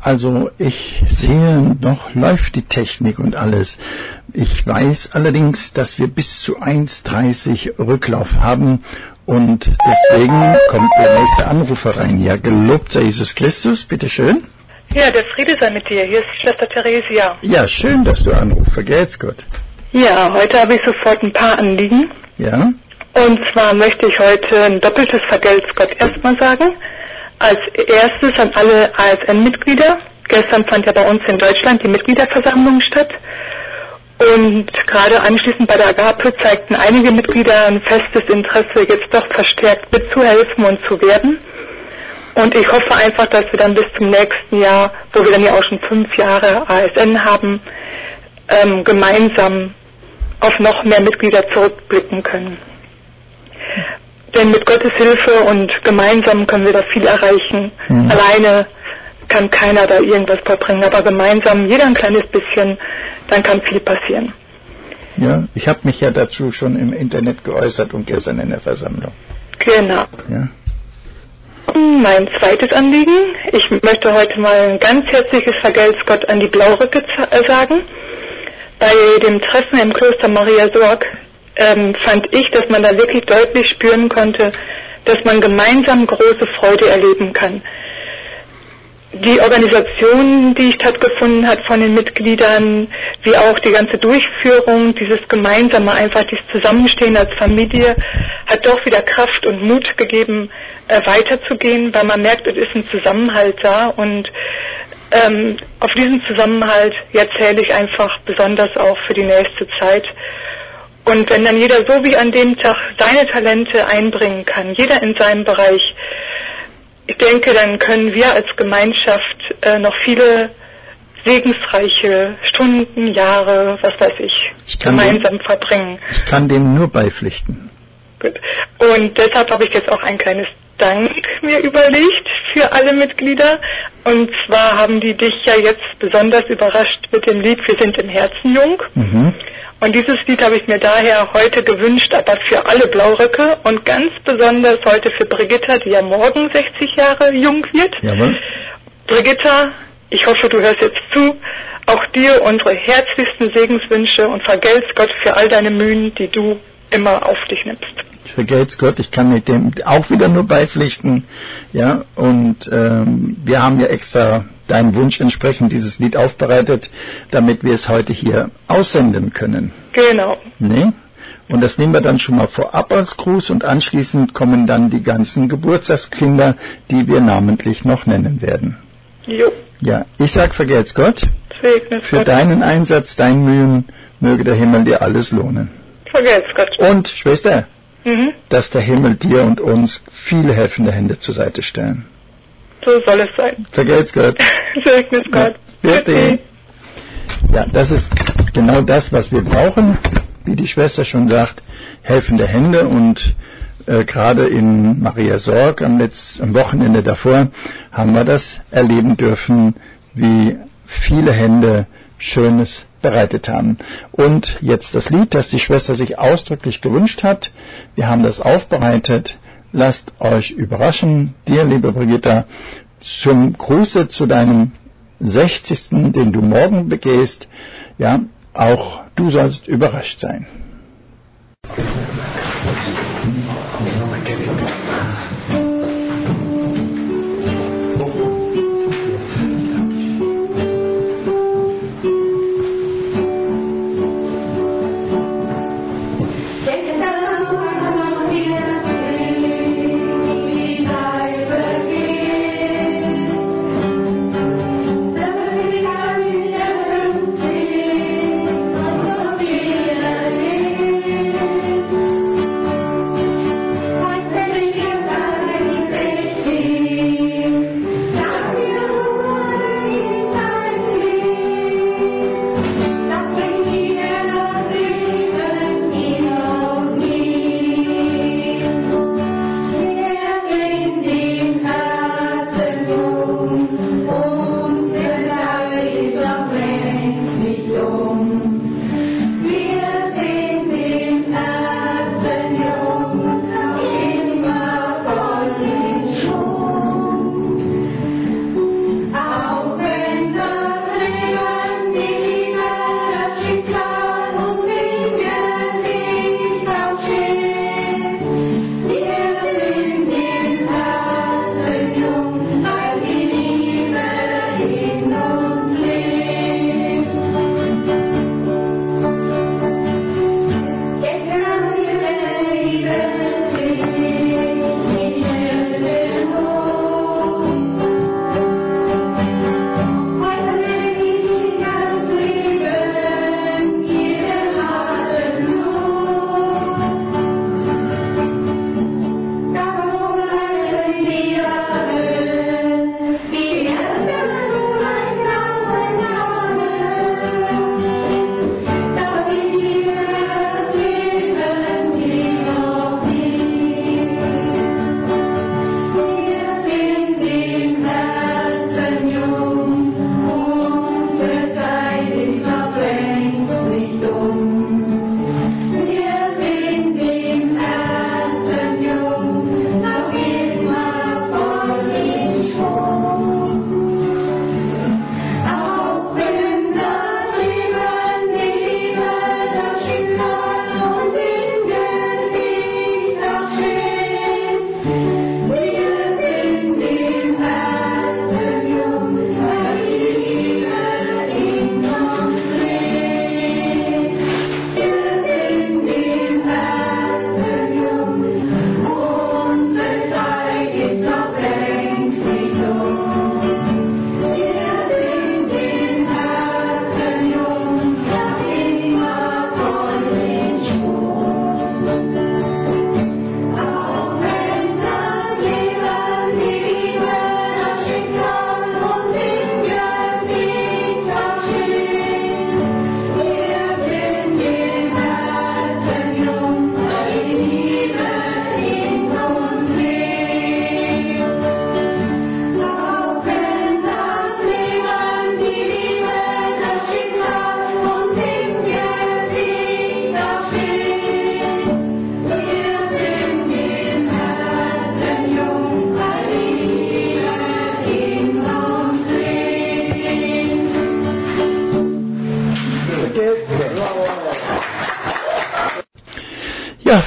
Speaker 1: Also ich sehe, noch läuft die Technik und alles. Ich weiß allerdings, dass wir bis zu eins dreißig Rücklauf haben und deswegen kommt der nächste Anrufer rein. Ja, gelobt sei Jesus Christus, bitteschön.
Speaker 4: Ja, der Friede sei mit dir. Hier ist Schwester Theresia.
Speaker 1: Ja, schön, dass du anrufst. Vergelt's Gott.
Speaker 4: Ja, heute habe ich sofort ein paar Anliegen.
Speaker 1: Ja.
Speaker 4: Und zwar möchte ich heute ein doppeltes Vergelt's Gott erstmal sagen. Als erstes an alle A S N-Mitglieder. Gestern fand ja bei uns in Deutschland die Mitgliederversammlung statt. Und gerade anschließend bei der Agape zeigten einige Mitglieder ein festes Interesse, jetzt doch verstärkt mitzuhelfen und zu werden. Und ich hoffe einfach, dass wir dann bis zum nächsten Jahr, wo wir dann ja auch schon fünf Jahre A S N haben, ähm, gemeinsam auf noch mehr Mitglieder zurückblicken können. Denn mit Gottes Hilfe und gemeinsam können wir da viel erreichen. Mhm. Alleine kann keiner da irgendwas vollbringen, aber gemeinsam, jeder ein kleines bisschen, dann kann viel passieren.
Speaker 1: Ja, ich habe mich ja dazu schon im Internet geäußert und gestern in der Versammlung.
Speaker 4: Genau.
Speaker 1: Ja.
Speaker 4: Mein zweites Anliegen, ich möchte heute mal ein ganz herzliches Vergelt's Gott an die Blaurücke sagen. Bei dem Treffen im Kloster Maria Sorg ähm, fand ich, dass man da wirklich deutlich spüren konnte, dass man gemeinsam große Freude erleben kann. Die Organisation, die stattgefunden hat von den Mitgliedern, wie auch die ganze Durchführung, dieses Gemeinsame, einfach dieses Zusammenstehen als Familie, hat doch wieder Kraft und Mut gegeben, äh, weiterzugehen, weil man merkt, es ist ein Zusammenhalt da und ähm, auf diesen Zusammenhalt erzähle ich einfach besonders auch für die nächste Zeit. Und wenn dann jeder so wie an dem Tag seine Talente einbringen kann, jeder in seinem Bereich, ich denke, dann können wir als Gemeinschaft äh, noch viele segensreiche Stunden, Jahre, was weiß ich,
Speaker 1: ich gemeinsam
Speaker 4: dem, verbringen.
Speaker 1: Ich kann dem nur beipflichten.
Speaker 4: Gut. Und deshalb habe ich jetzt auch ein kleines Dank mir überlegt für alle Mitglieder. Und zwar haben die dich ja jetzt besonders überrascht mit dem Lied Wir sind im Herzen jung. Mhm. Und dieses Lied habe ich mir daher heute gewünscht, aber für alle Blauröcke und ganz besonders heute für Brigitta, die ja morgen sechzig Jahre jung wird.
Speaker 1: Jawohl.
Speaker 4: Brigitta, ich hoffe, du hörst jetzt zu. Auch dir unsere herzlichsten Segenswünsche und vergelt's Gott für all deine Mühen, die du immer auf dich nimmst.
Speaker 1: Vergelt's Gott, ich kann mit dem auch wieder nur beipflichten. Ja, und ähm, wir haben ja extra deinem Wunsch entsprechend dieses Lied aufbereitet, damit wir es heute hier aussenden können.
Speaker 4: Genau.
Speaker 1: Ne? Und das nehmen wir dann schon mal vorab als Gruß und anschließend kommen dann die ganzen Geburtstagskinder, die wir namentlich noch nennen werden.
Speaker 4: Jo.
Speaker 1: Ja, ich sag vergelt's Gott.
Speaker 4: Segne
Speaker 1: Für
Speaker 4: Gott.
Speaker 1: Deinen Einsatz, dein Mühen, möge der Himmel dir alles lohnen.
Speaker 4: Vergelt's Gott.
Speaker 1: Und, Schwester,
Speaker 4: mhm.
Speaker 1: dass der Himmel dir und uns viele helfende Hände zur Seite stellen.
Speaker 4: So soll es sein.
Speaker 1: Vergelt's Gott.
Speaker 4: Segne Gott.
Speaker 1: Ja, bitte. Ja, das ist genau das, was wir brauchen, wie die Schwester schon sagt, helfende Hände und äh, gerade in Maria Sorg am letzten am Wochenende davor haben wir das erleben dürfen, wie viele Hände Schönes bereitet haben. Und jetzt das Lied, das die Schwester sich ausdrücklich gewünscht hat. Wir haben das aufbereitet. Lasst euch überraschen. Dir, liebe Brigitta, zum Gruße zu deinem sechzigsten, den du morgen begehst. Ja, auch du sollst überrascht sein.
Speaker 5: Thank you.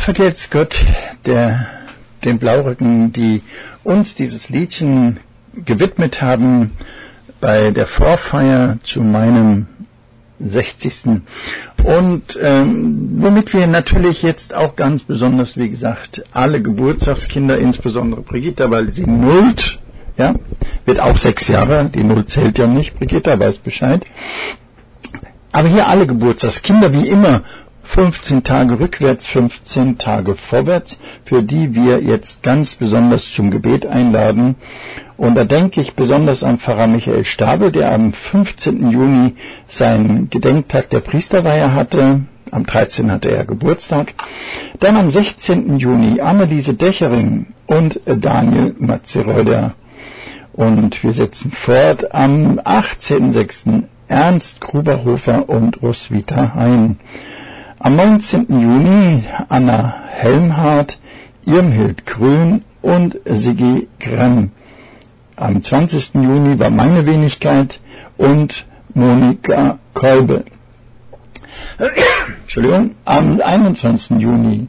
Speaker 1: vergelt's Gott, der den Blaurücken, die uns dieses Liedchen gewidmet haben bei der Vorfeier zu meinem sechzigsten Und ähm, womit wir natürlich jetzt auch ganz besonders, wie gesagt, alle Geburtstagskinder, insbesondere Brigitta, weil sie nullt, ja, wird auch sechs Jahre, die Null zählt ja nicht, Brigitta weiß Bescheid. Aber hier alle Geburtstagskinder, wie immer, fünfzehn Tage rückwärts, fünfzehn Tage vorwärts, für die wir jetzt ganz besonders zum Gebet einladen. Und da denke ich besonders an Pfarrer Michael Stabel, der am fünfzehnten Juni seinen Gedenktag der Priesterweihe hatte. Am dreizehnten hatte er Geburtstag. Dann am sechzehnten Juni Anneliese Dechering und Daniel Matzeröder. Und wir setzen fort am achtzehnten sechsten Ernst Gruberhofer und Roswitha Hein. Am neunzehnten Juni Anna Helmhardt, Irmhild Grün und Siggi Gremm. Am zwanzigsten Juni war meine Wenigkeit und Monika Kolbe. Entschuldigung, am einundzwanzigsten Juni.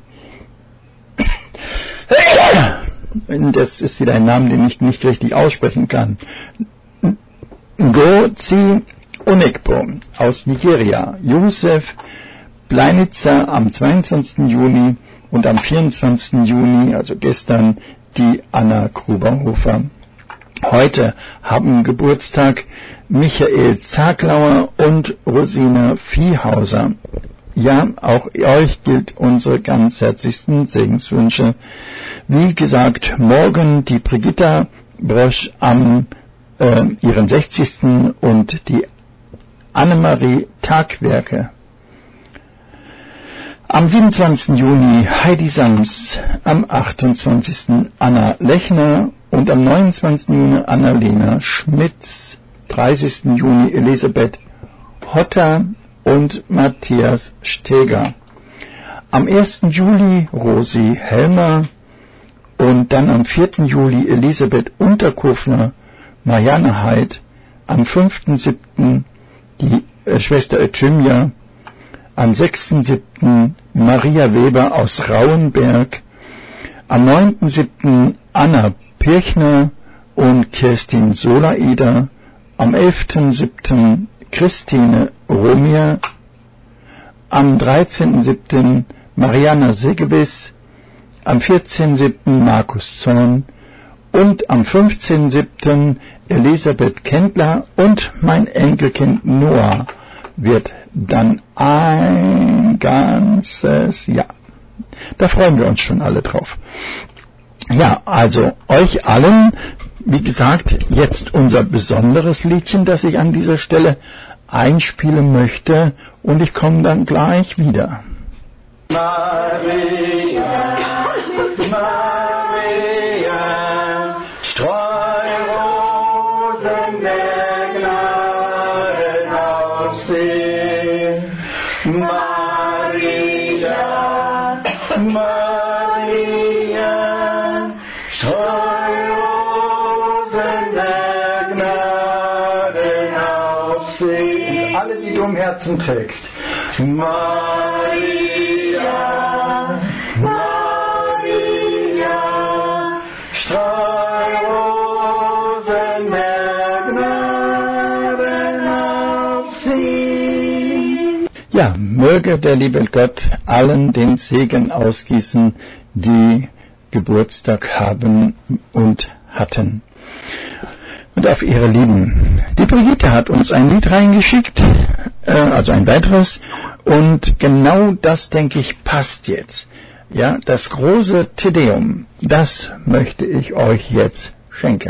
Speaker 1: Das ist wieder ein Name, den ich nicht richtig aussprechen kann. Ngozi Onekpo aus Nigeria. Josef Pleinitzer am zweiundzwanzigsten Juni und am vierundzwanzigsten Juni, also gestern, die Anna Gruberhofer. Heute haben Geburtstag Michael Zaglauer und Rosina Viehhauser. Ja, auch euch gilt unsere ganz herzlichsten Segenswünsche. Wie gesagt, morgen die Brigitta Brosch am äh, ihren sechzigsten und die Annemarie Tagwerke. Am siebenundzwanzigsten Juni Heidi Sams, am achtundzwanzigsten Anna Lechner und am neunundzwanzigsten Juni Annalena Schmitz, dreißigsten Juni Elisabeth Hotter und Matthias Steger. Am ersten Juli Rosi Helmer und dann am vierten Juli Elisabeth Unterkofler, Marianne Heid, am fünften siebten die äh, Schwester Echimia, am sechsten siebten Maria Weber aus Rauenberg, am neunten siebten Anna Pirchner und Kerstin Solaeder, am elften siebten Christine Romier, am dreizehnten siebten Mariana Segewis, am vierzehnten siebten Markus Zorn und am fünfzehnten siebten Elisabeth Kendler und mein Enkelkind Noah wird dann ein ganzes Jahr. Da freuen wir uns schon alle drauf. Ja, also euch allen, wie gesagt, jetzt unser besonderes Liedchen, das ich an dieser Stelle einspielen möchte, und ich komme dann gleich wieder.
Speaker 3: Maria, Maria, streu Rosen der Gnade auf sie. Maria, Maria, streu Rosen der Gnade auf sie.
Speaker 1: Alle, die du im Herzen trägst.
Speaker 3: Maria, Maria, streu Rosen der Gnade auf sie.
Speaker 1: Ja, möge der liebe Gott allen den Segen ausgießen, die Geburtstag haben und hatten. Und auf ihre Lieben. Die Brigitte hat uns ein Lied reingeschickt, äh, also ein weiteres, und genau das, denke ich, passt jetzt. Ja, das große Te Deum, das möchte ich euch jetzt schenken.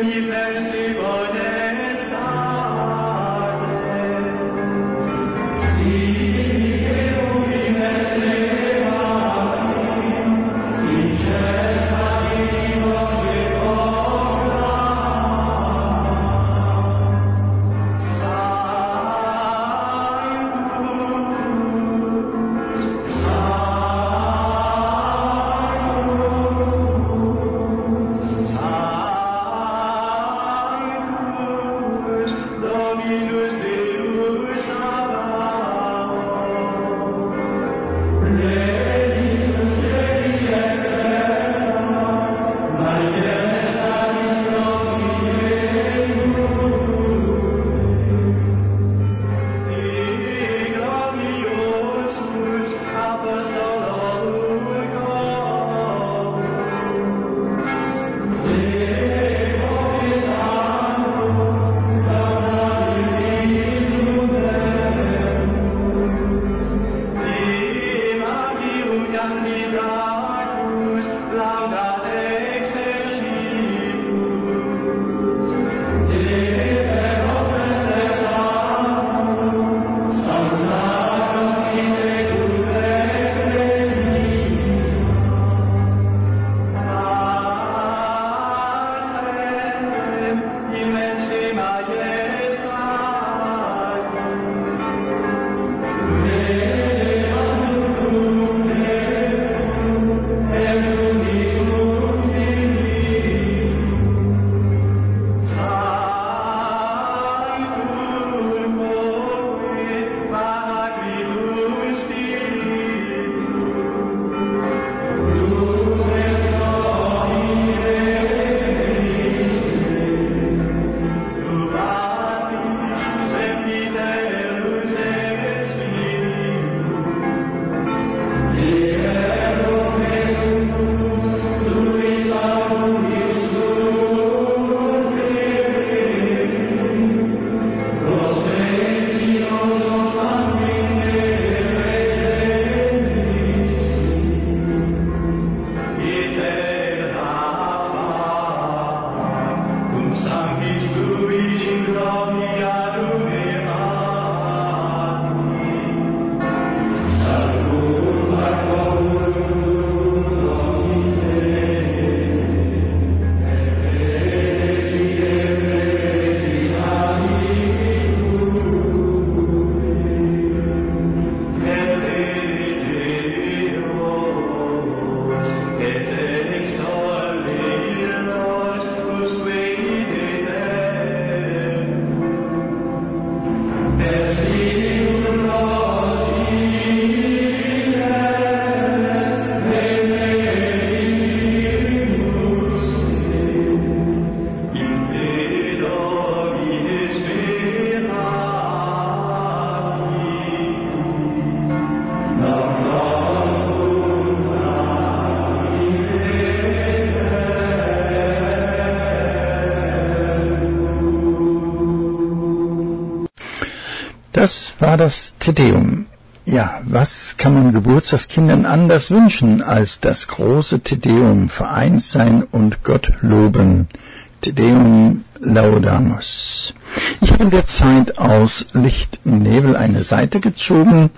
Speaker 1: Das war das Te Deum. Ja, was kann man Geburtstagskindern anders wünschen als das große Te Deum, vereint sein und Gott loben. Te Deum Laudamus. Ich habe in der Zeit aus Licht und Nebel eine Seite gezogen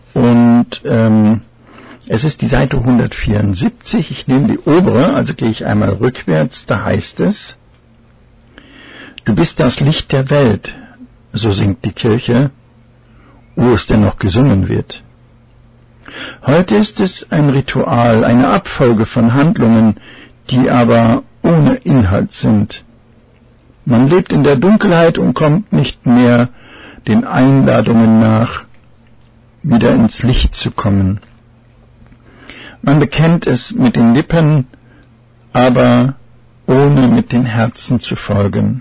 Speaker 1: und ähm, es ist die Seite hundertvierundsiebzig. Ich nehme die obere, also gehe ich einmal rückwärts, da heißt es: Du bist das Licht der Welt, so singt die Kirche, wo es denn noch gesungen wird. Heute ist es ein Ritual, eine Abfolge von Handlungen, die aber ohne Inhalt sind. Man lebt in der Dunkelheit und kommt nicht mehr den Einladungen nach, wieder ins Licht zu kommen. Man bekennt es mit den Lippen, aber ohne mit den Herzen zu folgen.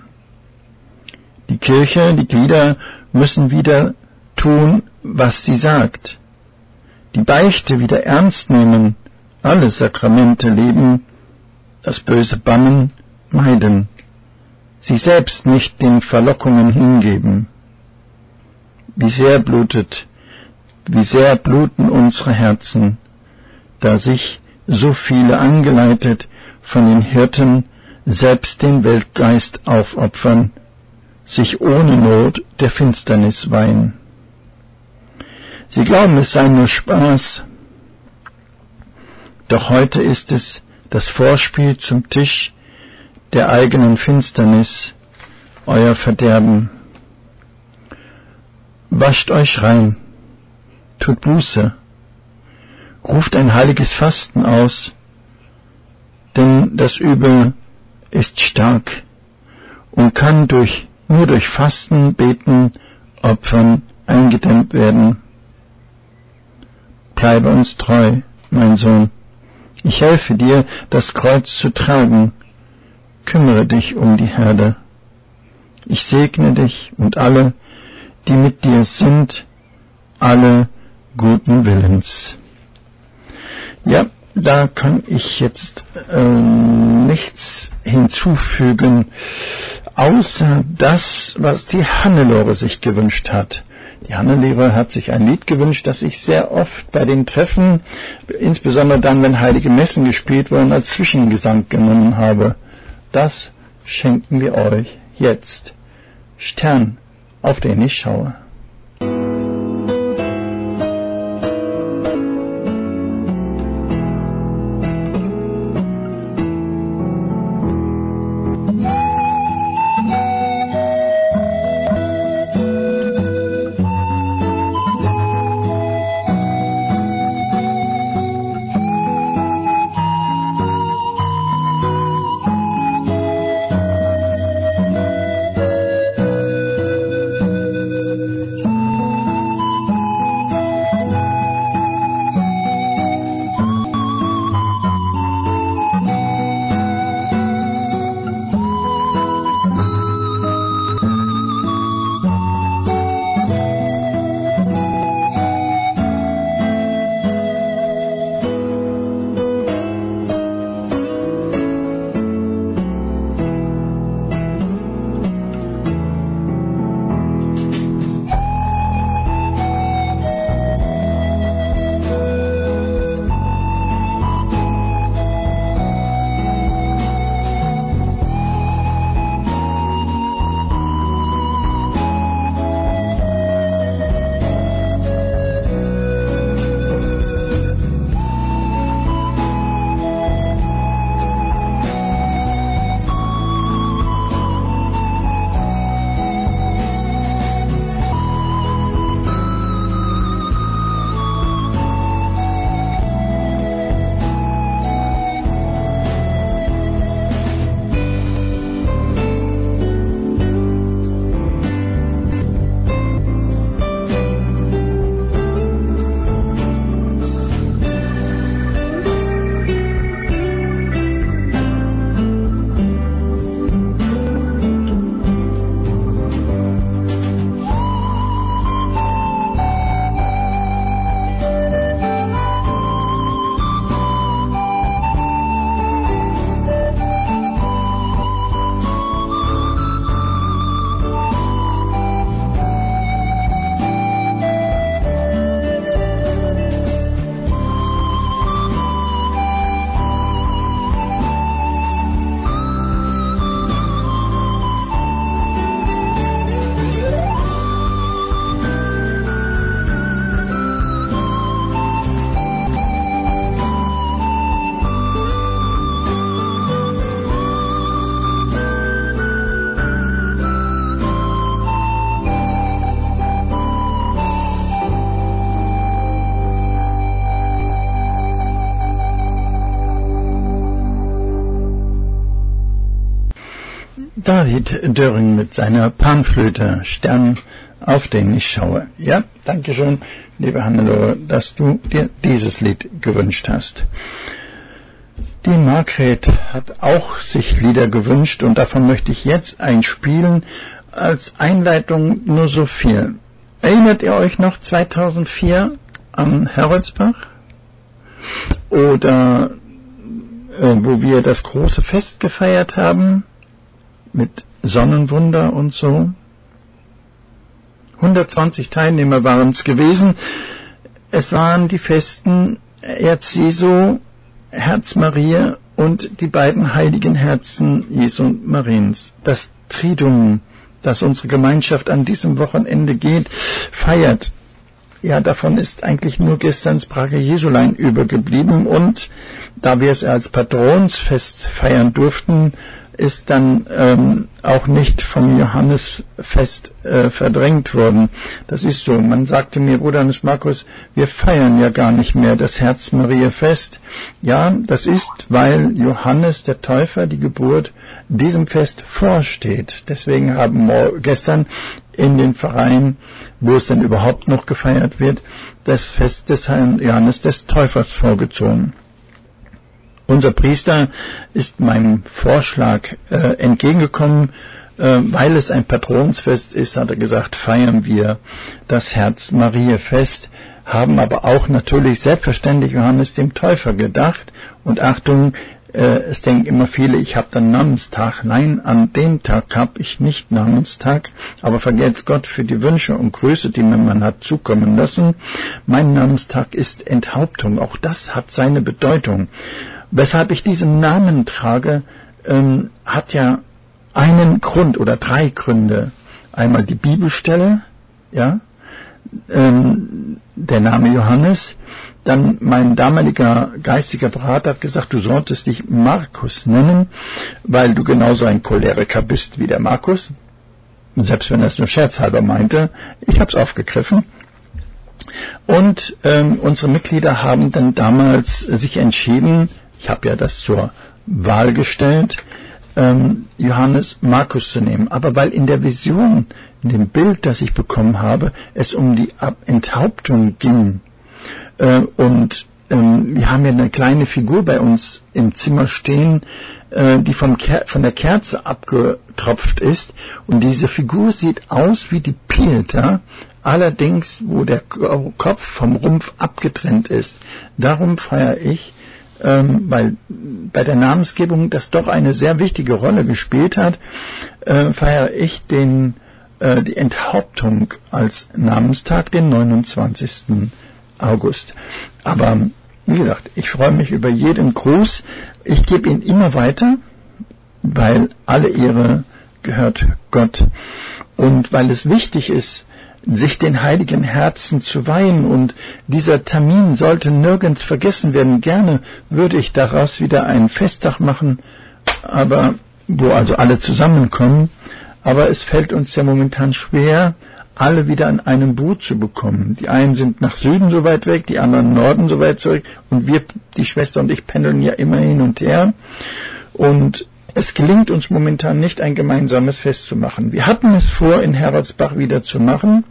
Speaker 1: Die Kirche, die Glieder müssen wieder tun, was sie sagt. Die Beichte wieder ernst nehmen, alle Sakramente leben, das Böse bannen, meiden, sich selbst nicht den Verlockungen hingeben. Wie sehr blutet, wie sehr bluten unsere Herzen, da sich so viele angeleitet von den Hirten selbst den Weltgeist aufopfern, sich ohne Not der Finsternis weihen. Sie glauben, es sei nur Spaß, doch heute ist es das Vorspiel zum Tisch der eigenen Finsternis, euer Verderben. Wascht euch rein, tut Buße, ruft ein heiliges Fasten aus, denn das Übel ist stark und kann durch, nur durch Fasten, Beten, Opfern eingedämmt werden. Bleibe uns treu, mein Sohn. Ich helfe dir, das Kreuz zu tragen. Kümmere dich um die Herde. Ich segne dich und alle, die mit dir sind, alle guten Willens. Ja, da kann ich jetzt äh, nichts hinzufügen, außer das, was die Hannelore sich gewünscht hat. Die Hannelore hat sich ein Lied gewünscht, das ich sehr oft bei den Treffen, insbesondere dann, wenn heilige Messen gespielt wurden, als Zwischengesang genommen habe. Das schenken wir euch jetzt. Stern, auf den ich schaue. David Döring mit seiner Panflöte, Stern, auf den ich schaue. Ja, danke schön, liebe Hannelore, dass du dir dieses Lied gewünscht hast. Die Margret hat auch sich Lieder gewünscht und davon möchte ich jetzt einspielen. Als Einleitung nur so viel. Erinnert ihr euch noch zweitausendvier an Heroldsbach? Oder äh, wo wir das große Fest gefeiert haben? Mit Sonnenwunder und so. hundertzwanzig Teilnehmer waren es gewesen. Es waren die Festen Erz Jesu, Herz Maria und die beiden heiligen Herzen Jesu und Mariens. Das Triduum, das unsere Gemeinschaft an diesem Wochenende geht, feiert. Ja, davon ist eigentlich nur gestern das Prager Jesulein übergeblieben, und da wir es als Patronsfest feiern durften, ist dann ähm, auch nicht vom Johannesfest äh, verdrängt worden. Das ist so. Man sagte mir, Bruder Johannes Markus, wir feiern ja gar nicht mehr das Herz-Maria-Fest. Ja, das ist, weil Johannes der Täufer, die Geburt, diesem Fest vorsteht. Deswegen haben wir gestern in den Vereinen, wo es dann überhaupt noch gefeiert wird, das Fest des Herrn Johannes des Täufers vorgezogen. Unser Priester ist meinem Vorschlag äh, entgegengekommen, äh, weil es ein Patronsfest ist, hat er gesagt, feiern wir das Herz-Maria-Fest, haben aber auch natürlich selbstverständlich Johannes dem Täufer gedacht. Und Achtung, äh, es denken immer viele, ich habe dann Namenstag. Nein, an dem Tag habe ich nicht Namenstag, aber vergelt's Gott für die Wünsche und Grüße, die mir man hat zukommen lassen. Mein Namenstag ist Enthauptung, auch das hat seine Bedeutung. Weshalb ich diesen Namen trage, ähm, hat ja einen Grund oder drei Gründe. Einmal die Bibelstelle, ja, ähm, der Name Johannes. Dann mein damaliger geistiger Berater hat gesagt, du solltest dich Markus nennen, weil du genauso ein Choleriker bist wie der Markus. Selbst wenn er es nur scherzhalber meinte, ich habe es aufgegriffen. Und ähm, unsere Mitglieder haben dann damals sich entschieden, ich habe ja das zur Wahl gestellt, ähm, Johannes Markus zu nehmen. Aber weil in der Vision, in dem Bild, das ich bekommen habe, es um die Enthauptung ging, äh, und ähm, wir haben ja eine kleine Figur bei uns im Zimmer stehen, äh, die vom Ker- von der Kerze abgetropft ist, und diese Figur sieht aus wie die Pieta, allerdings wo der Kopf vom Rumpf abgetrennt ist. Darum feiere ich, Ähm, weil bei der Namensgebung das doch eine sehr wichtige Rolle gespielt hat, äh, feiere ich den, äh, die Enthauptung als Namenstag, den neunundzwanzigsten August. Aber wie gesagt, ich freue mich über jeden Gruß. Ich gebe ihn immer weiter, weil alle Ehre gehört Gott. Und weil es wichtig ist, sich den heiligen Herzen zu weihen, und dieser Termin sollte nirgends vergessen werden. Gerne würde ich daraus wieder einen Festtag machen, aber wo also alle zusammenkommen, aber es fällt uns ja momentan schwer, alle wieder an einem Boot zu bekommen. Die einen sind nach Süden so weit weg, die anderen Norden so weit zurück, und wir, die Schwester und ich, pendeln ja immer hin und her, und es gelingt uns momentan nicht, ein gemeinsames Fest zu machen. Wir hatten es vor, in Heroldsbach wieder zu machen,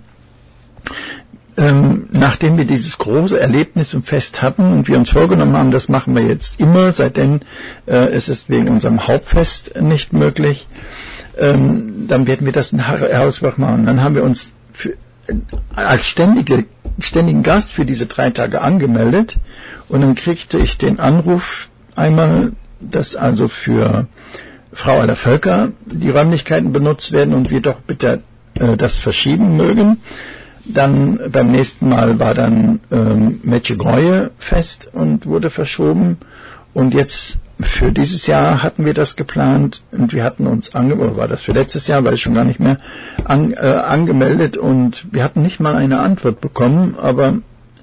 Speaker 1: ähm, nachdem wir dieses große Erlebnis und Fest hatten und wir uns vorgenommen haben, das machen wir jetzt immer, seitdem äh, es ist wegen unserem Hauptfest nicht möglich, ähm, dann werden wir das in Heroldsbach machen. Dann haben wir uns für, äh, als ständige, ständigen Gast für diese drei Tage angemeldet, und dann kriegte ich den Anruf einmal, dass also für Frau aller Völker die Räumlichkeiten benutzt werden und wir doch bitte äh, das verschieben mögen. Dann beim nächsten Mal war dann ähm, Medjugorje fest und wurde verschoben, und jetzt für dieses Jahr hatten wir das geplant, und wir hatten uns angemeldet, war das für letztes Jahr, weiß ich schon gar nicht mehr, an, äh, angemeldet, und wir hatten nicht mal eine Antwort bekommen, aber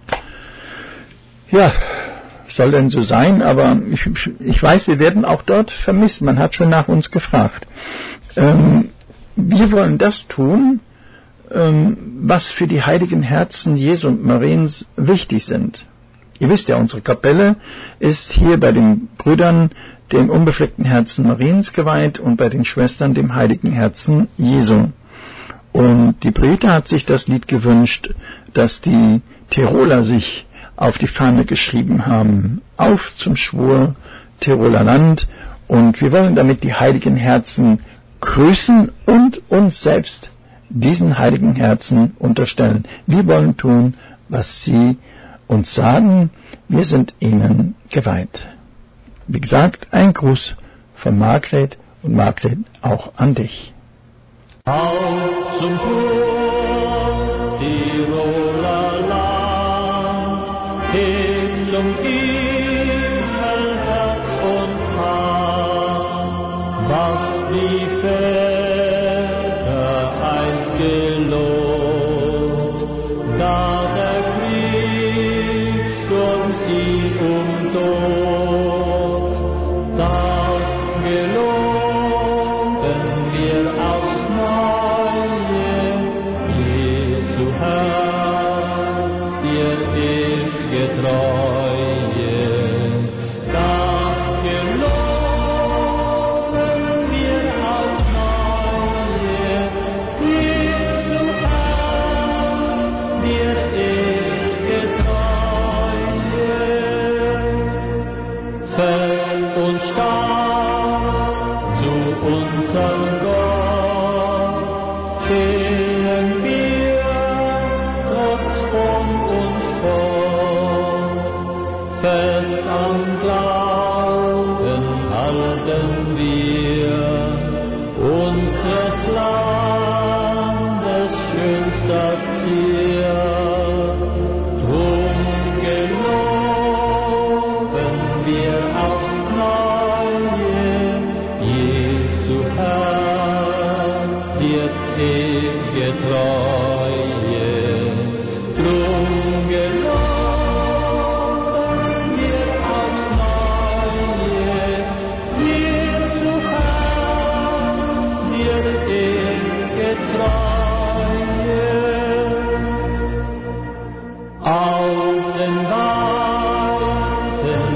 Speaker 1: ja, soll denn so sein, aber ich, ich weiß, wir werden auch dort vermisst. Man hat schon nach uns gefragt. Ähm, wir wollen das tun, ähm, was für die heiligen Herzen Jesu und Mariens wichtig sind. Ihr wisst ja, unsere Kapelle ist hier bei den Brüdern dem unbefleckten Herzen Mariens geweiht und bei den Schwestern dem heiligen Herzen Jesu. Und die Brigitte hat sich das Lied gewünscht, das die Tiroler sich auf die Fahne geschrieben haben. Auf zum Schwur, Tiroler Land. Und wir wollen damit die heiligen Herzen grüßen und uns selbst diesen heiligen Herzen unterstellen. Wir wollen tun, was sie uns sagen. Wir sind ihnen geweiht. Wie gesagt, ein Gruß von Margret, und Margret auch an dich.
Speaker 3: Auf zum Schwur, Tiroler Land, hin zum Himmel, Herz und die Väter einst gelobt, da der Krieg schon sie umtobt, das geloben wir aufs Neue, Jesu Herz, dir ewige Treue, das geloben wir aufs Neue, Jesu Herz, dir ewige Treue, fest und stark zu unserem Gott stehen wir trotz um uns fort. Fest am Glauben halten wir unseres Landes schönster Zier. Drum geloben wir aufs Neue, Jesu Herz, dir ewige Treue. Drum geloben wir aufs Neue, Jesu Herz, dir ewige Treue. Auf den weiten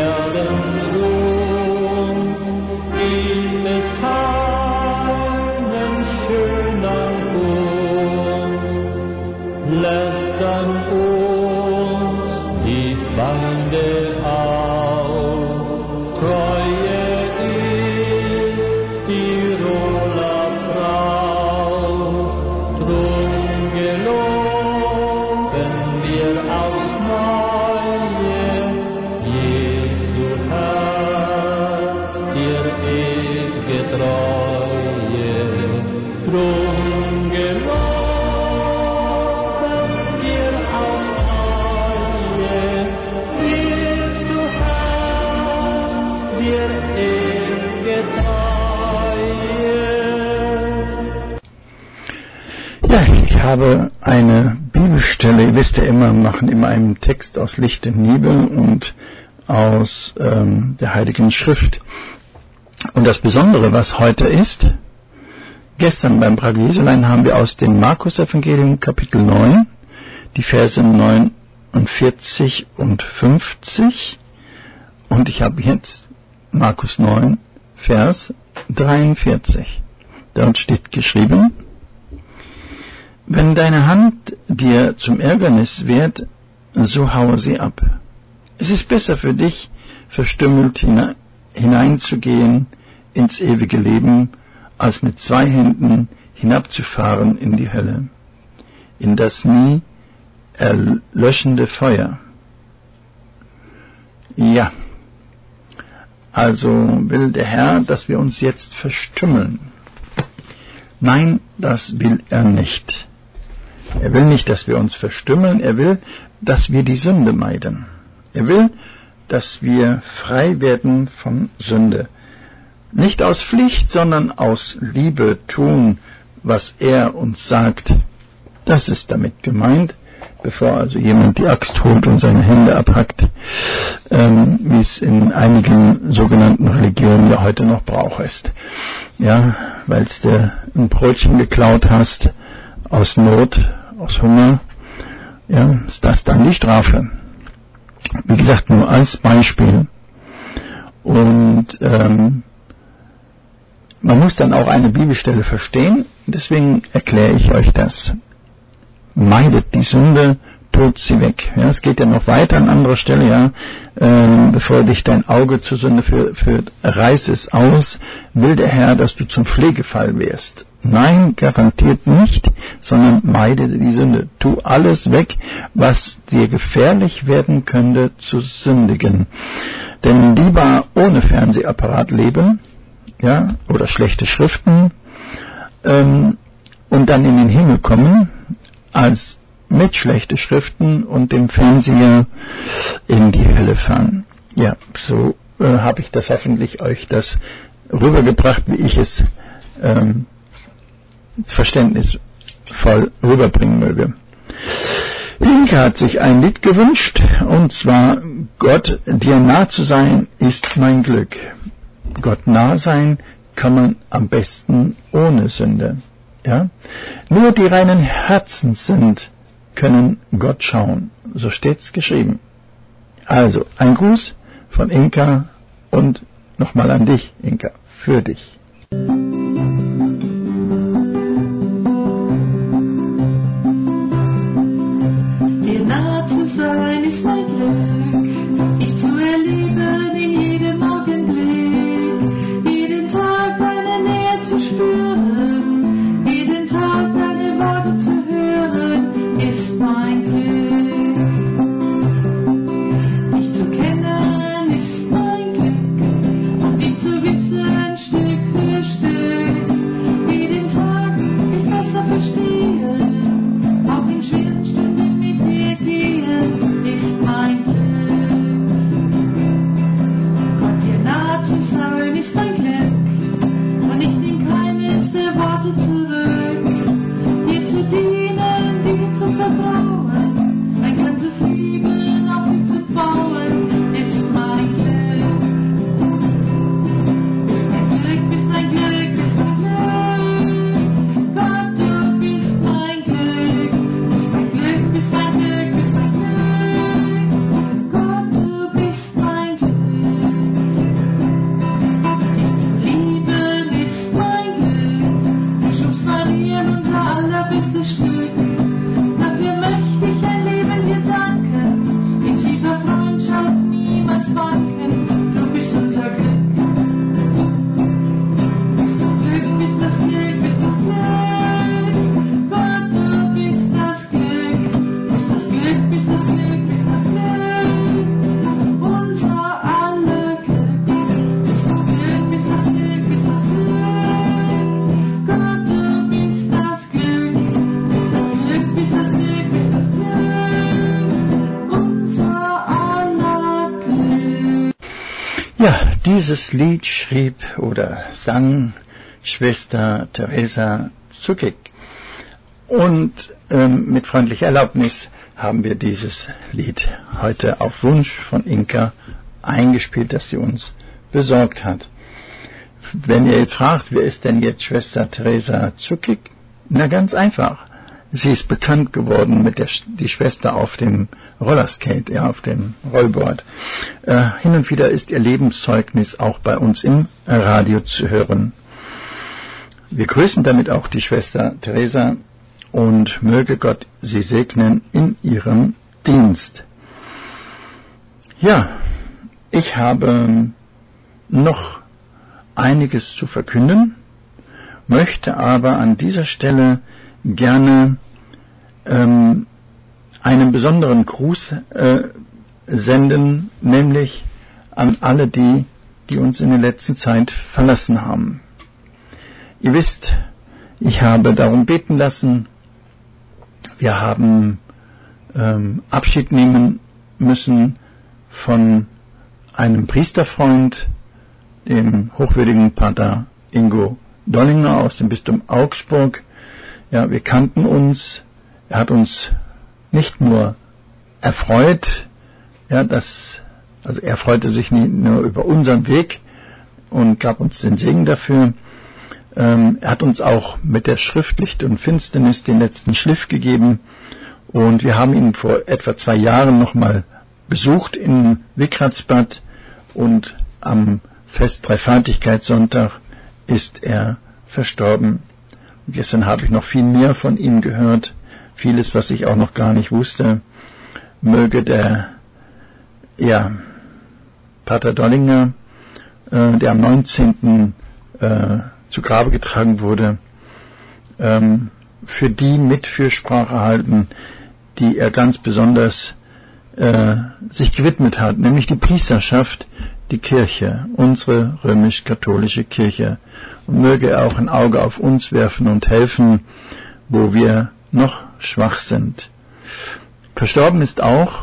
Speaker 3: Erdenrund gibt es keinen schönern Bund. Lästern uns die Feinde auf, Treue ist die Roller Brauch, drum geloben wir aufs Neue, Jesu Herz, dir ewige Treue, drum geloben wir aufs Neue, Jesu Herz, dir ewige Treue.
Speaker 1: Ja, ich habe eine Bibelstelle, ihr wisst ja immer, wir machen immer einen Text aus Licht und Liebe und aus ähm, der Heiligen Schrift. Und das Besondere, was heute ist, gestern beim Praglieselein haben wir aus dem Markus-Evangelium Kapitel neun die Verse neunundvierzig und fünfzig und ich habe jetzt Markus neun, Vers dreiundvierzig. Dort steht geschrieben: Wenn deine Hand dir zum Ärgernis wird, so haue sie ab. Es ist besser für dich, verstümmelt hine- hineinzugehen ins ewige Leben, als mit zwei Händen hinabzufahren in die Hölle, in das nie erlöschende Feuer. Ja, also will der Herr, dass wir uns jetzt verstümmeln. Nein, das will er nicht. Er will nicht, dass wir uns verstümmeln, er will, dass wir die Sünde meiden. Er will, dass wir frei werden von Sünde. Nicht aus Pflicht, sondern aus Liebe tun, was er uns sagt. Das ist damit gemeint, bevor also jemand die Axt holt und seine Hände abhackt, ähm, wie es in einigen sogenannten Religionen ja heute noch Brauch ist. Ja, weil es dir ein Brötchen geklaut hast, aus Not, aus Hunger, ja, ist das dann die Strafe. Wie gesagt, nur als Beispiel. Und ähm, man muss dann auch eine Bibelstelle verstehen, deswegen erkläre ich euch das. Meidet die Sünde, tut sie weg. Ja, es geht ja noch weiter an anderer Stelle, ja, ähm, bevor dich dein Auge zur Sünde führt, reiß es aus, will der Herr, dass du zum Pflegefall wirst. Nein, garantiert nicht, sondern meide die Sünde. Tu alles weg, was dir gefährlich werden könnte, zu sündigen. Denn lieber ohne Fernsehapparat leben, ja, oder schlechte Schriften, ähm, und dann in den Himmel kommen, als mit schlechte Schriften und dem Fernseher in die Hölle fahren. Ja, so äh, habe ich das hoffentlich euch das rübergebracht, wie ich es ähm, verständnisvoll rüberbringen möge. Inka hat sich ein Lied gewünscht, und zwar Gott, dir nah zu sein, ist mein Glück. Gott nah sein kann man am besten ohne Sünde. Ja? Nur die reinen Herzens sind, können Gott schauen. So steht's geschrieben. Also, ein Gruß von Inka und nochmal an dich, Inka, für dich. Dieses Lied schrieb oder sang Schwester Teresa Zuckig. Und ähm, mit freundlicher Erlaubnis haben wir dieses Lied heute auf Wunsch von Inka eingespielt, das sie uns besorgt hat. Wenn ihr jetzt fragt, wer ist denn jetzt Schwester Teresa Zuckig? Na, ganz einfach. Sie ist bekannt geworden mit der die Schwester auf dem Rollerskate, ja, auf dem Rollboard. Äh, hin und wieder ist ihr Lebenszeugnis auch bei uns im Radio zu hören. Wir grüßen damit auch die Schwester Teresa und möge Gott sie segnen in ihrem Dienst. Ja, ich habe noch einiges zu verkünden, möchte aber an dieser Stelle gerne ähm, einen besonderen Gruß äh, senden, nämlich an alle die, die uns in der letzten Zeit verlassen haben. Ihr wisst, ich habe darum beten lassen, wir haben ähm, Abschied nehmen müssen von einem Priesterfreund, dem hochwürdigen Pater Ingo Dollinger aus dem Bistum Augsburg. Ja, wir kannten uns. Er hat uns nicht nur erfreut, ja, dass, also er freute sich nicht nur über unseren Weg und gab uns den Segen dafür. Ähm, er hat uns auch mit der Schrift Licht und Finsternis den letzten Schliff gegeben und wir haben ihn vor etwa zwei Jahren nochmal besucht in Wickratsbad und am Fest Dreifaltigkeitssonntag ist er verstorben. Gestern habe ich noch viel mehr von ihm gehört, vieles, was ich auch noch gar nicht wusste. Möge der, ja, Pater Dollinger, äh, der am neunzehnten Äh, zu Grabe getragen wurde, ähm, für die Mitfürsprache halten, die er ganz besonders äh, sich gewidmet hat, nämlich die Priesterschaft, die Kirche, unsere römisch-katholische Kirche. Und möge er auch ein Auge auf uns werfen und helfen, wo wir noch schwach sind. Verstorben ist auch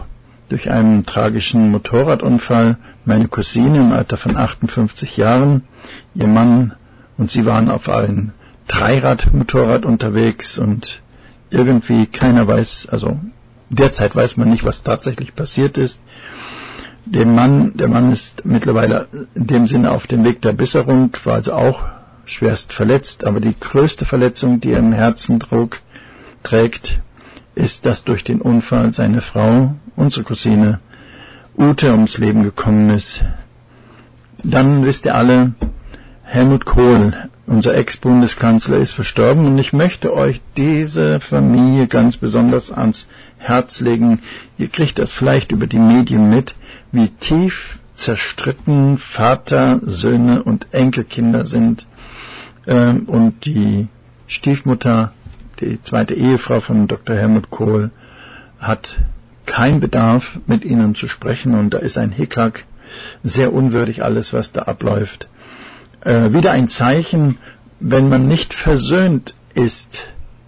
Speaker 1: durch einen tragischen Motorradunfall meine Cousine im Alter von achtundfünfzig Jahren. Ihr Mann und sie waren auf einem Dreiradmotorrad unterwegs und irgendwie keiner weiß, also derzeit weiß man nicht, was tatsächlich passiert ist. Der Mann, der Mann ist mittlerweile in dem Sinne auf dem Weg der Besserung, war also auch schwerst verletzt, aber die größte Verletzung, die er im Herzen trug, trägt, ist, dass durch den Unfall seine Frau, unsere Cousine Ute, ums Leben gekommen ist. Dann wisst ihr alle, Helmut Kohl, unser Ex-Bundeskanzler, ist verstorben und ich möchte euch diese Familie ganz besonders ans Herz legen. Ihr kriegt das vielleicht über die Medien mit, wie tief zerstritten Vater, Söhne und Enkelkinder sind. Ähm, und die Stiefmutter, die zweite Ehefrau von Doktor Helmut Kohl, hat keinen Bedarf, mit ihnen zu sprechen und da ist ein Hickhack, sehr unwürdig alles, was da abläuft. Äh, wieder ein Zeichen, wenn man nicht versöhnt ist,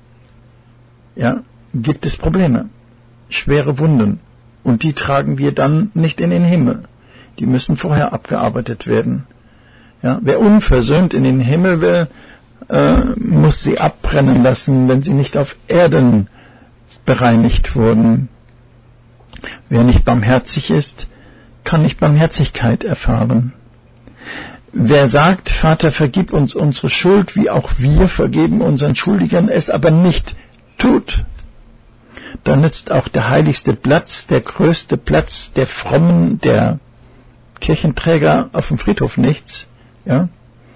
Speaker 1: ja, gibt es Probleme, schwere Wunden und die tragen wir dann nicht in den Himmel. Die müssen vorher abgearbeitet werden. Ja, wer unversöhnt in den Himmel will, äh, muss sie abbrennen lassen, wenn sie nicht auf Erden bereinigt wurden. Wer nicht barmherzig ist, kann nicht Barmherzigkeit erfahren. Wer sagt, Vater, vergib uns unsere Schuld, wie auch wir vergeben unseren Schuldigern, es aber nicht tut, dann nützt auch der heiligste Platz, der größte Platz der Frommen, der Kirchenträger auf dem Friedhof nichts. Ja?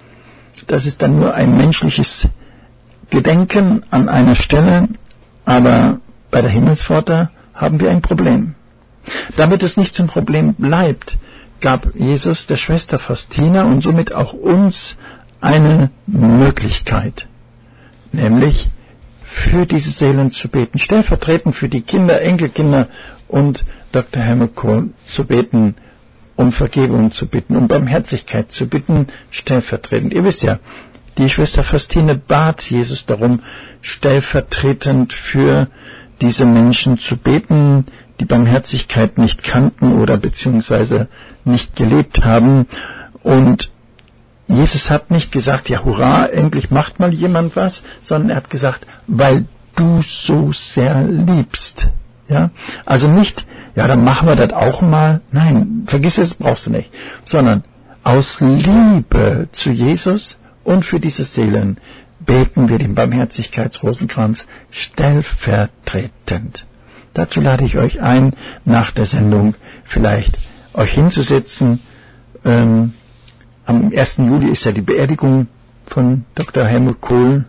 Speaker 1: Das ist dann nur ein menschliches Gedenken an einer Stelle, aber bei der Himmelspforte haben wir ein Problem. Damit es nicht zum Problem bleibt, gab Jesus der Schwester Faustina und somit auch uns eine Möglichkeit, nämlich für diese Seelen zu beten, stellvertretend für die Kinder, Enkelkinder und Doktor Helmut Kohl zu beten, um Vergebung zu bitten, um Barmherzigkeit zu bitten, stellvertretend. Ihr wisst ja, die Schwester Faustine bat Jesus darum, stellvertretend für diese Menschen zu beten, die Barmherzigkeit nicht kannten oder beziehungsweise nicht gelebt haben. Und Jesus hat nicht gesagt, ja hurra, endlich macht mal jemand was, sondern er hat gesagt, weil du so sehr liebst. Ja, also nicht, ja, dann machen wir das auch mal. Nein, vergiss es, brauchst du nicht. Sondern aus Liebe zu Jesus und für diese Seelen beten wir den Barmherzigkeitsrosenkranz stellvertretend. Dazu lade ich euch ein, nach der Sendung vielleicht euch hinzusetzen. Ähm, am ersten Juli ist ja die Beerdigung von Doktor Helmut Kohl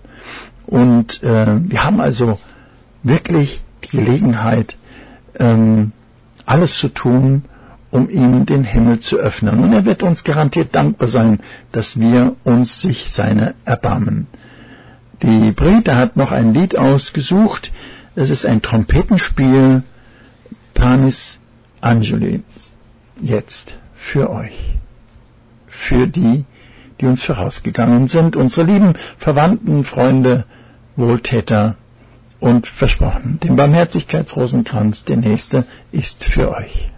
Speaker 1: und äh, wir haben also wirklich die Gelegenheit, ähm, alles zu tun, um ihm den Himmel zu öffnen. Und er wird uns garantiert dankbar sein, dass wir uns sich seiner erbarmen. Die Brigitte hat noch ein Lied ausgesucht. Es ist ein Trompetenspiel, Panis Angeli. Jetzt für euch, für die, die uns vorausgegangen sind, unsere lieben Verwandten, Freunde, Wohltäter und versprochen, den Barmherzigkeitsrosenkranz, der nächste, ist für euch.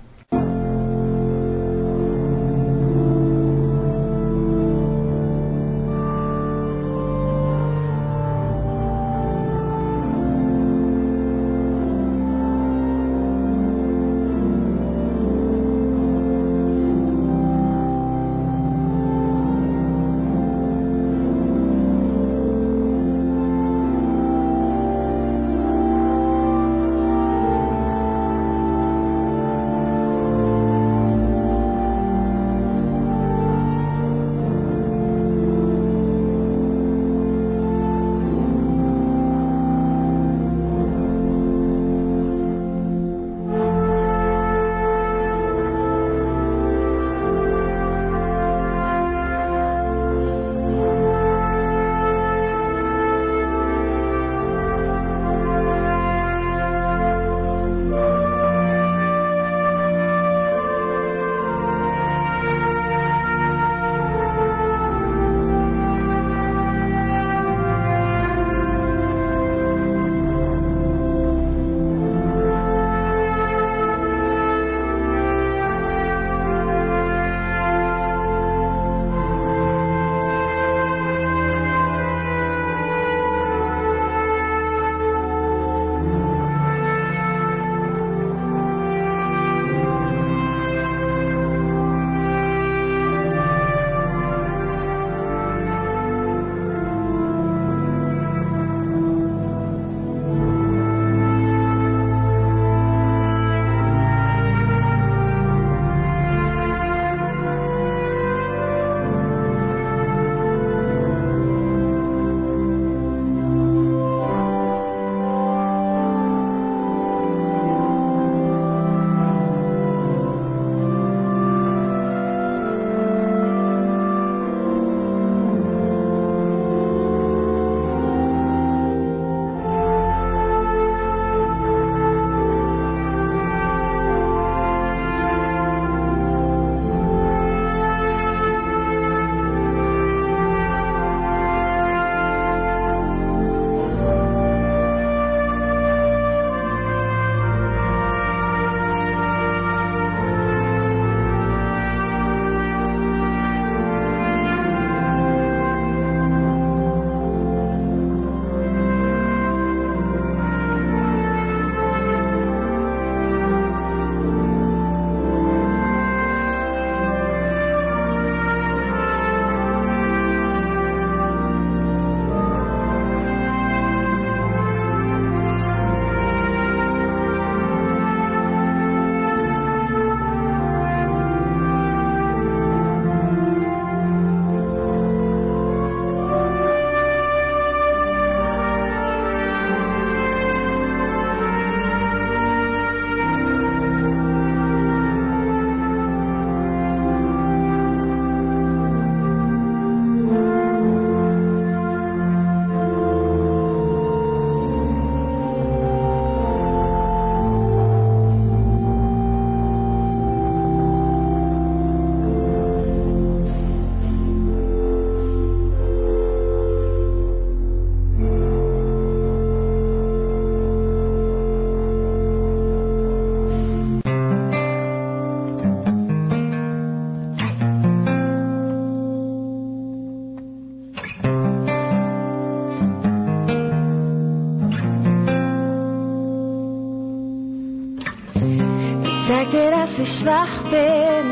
Speaker 5: Zeig dir, dass ich schwach bin,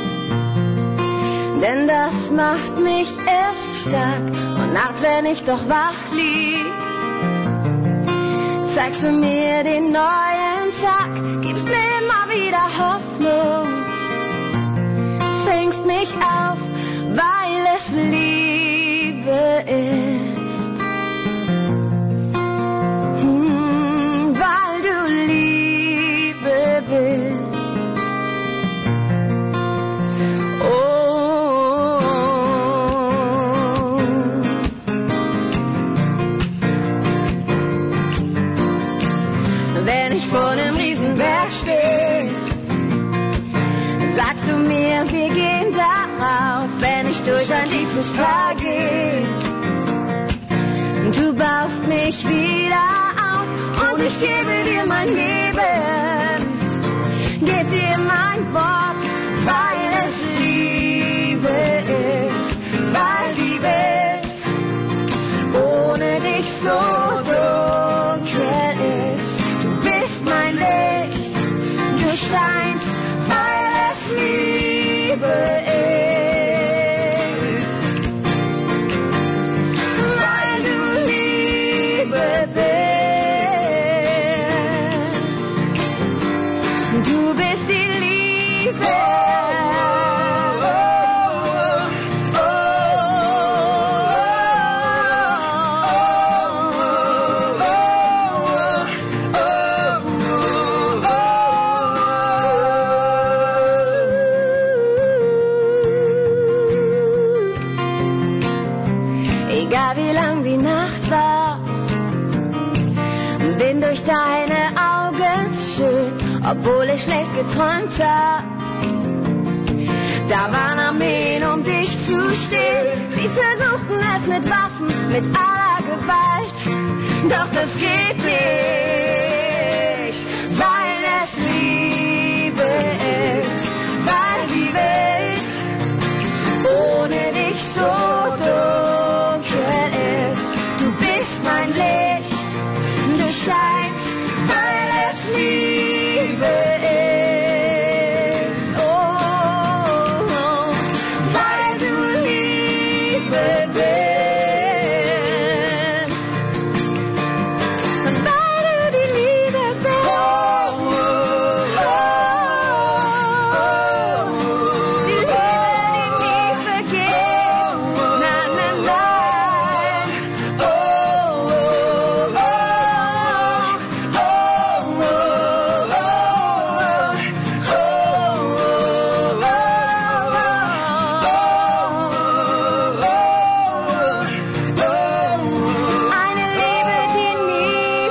Speaker 5: denn das macht mich erst stark. Und nachts, wenn ich doch wach lieg, zeigst du mir den neuen Tag, gibst mir immer wieder Hoffnung, fängst mich auf, weil es Liebe ist. Hm, weil du Liebe bist. Oh. Wenn ich vor einem Riesenberg stehe, sagst du mir, wir gehen darauf. Wenn ich durch ein tiefes Tal gehe, du baust mich wieder auf. Und ich gebe dir mein Leben, geb dir mein Wort, weil es Liebe ist, weil Liebe ist, ohne dich so dunkel ist. Du bist mein Licht, du scheinst, weil es Liebe ist. Weil du Liebe bist. Du bist die Liebe. Egal wie lang die Nacht war, bin durch deine Augen schön, obwohl ich schlecht geträumt hab. Da waren Armeen, um dich zu stehlen. Sie versuchten es mit Waffen, mit aller Gewalt. Doch das geht nicht, weil es Liebe ist, weil Liebe ist, ohne dich so dunkel ist. Du bist mein Licht, du scheinst, weil es Liebe ist. Oh, oh, weil du Liebe bist. Weil du die Liebe bist. Oh, oh, oh, die Liebe, die nie vergeht. Nein, nein, nein. Oh, oh, oh, oh, oh, eine Liebe, die nie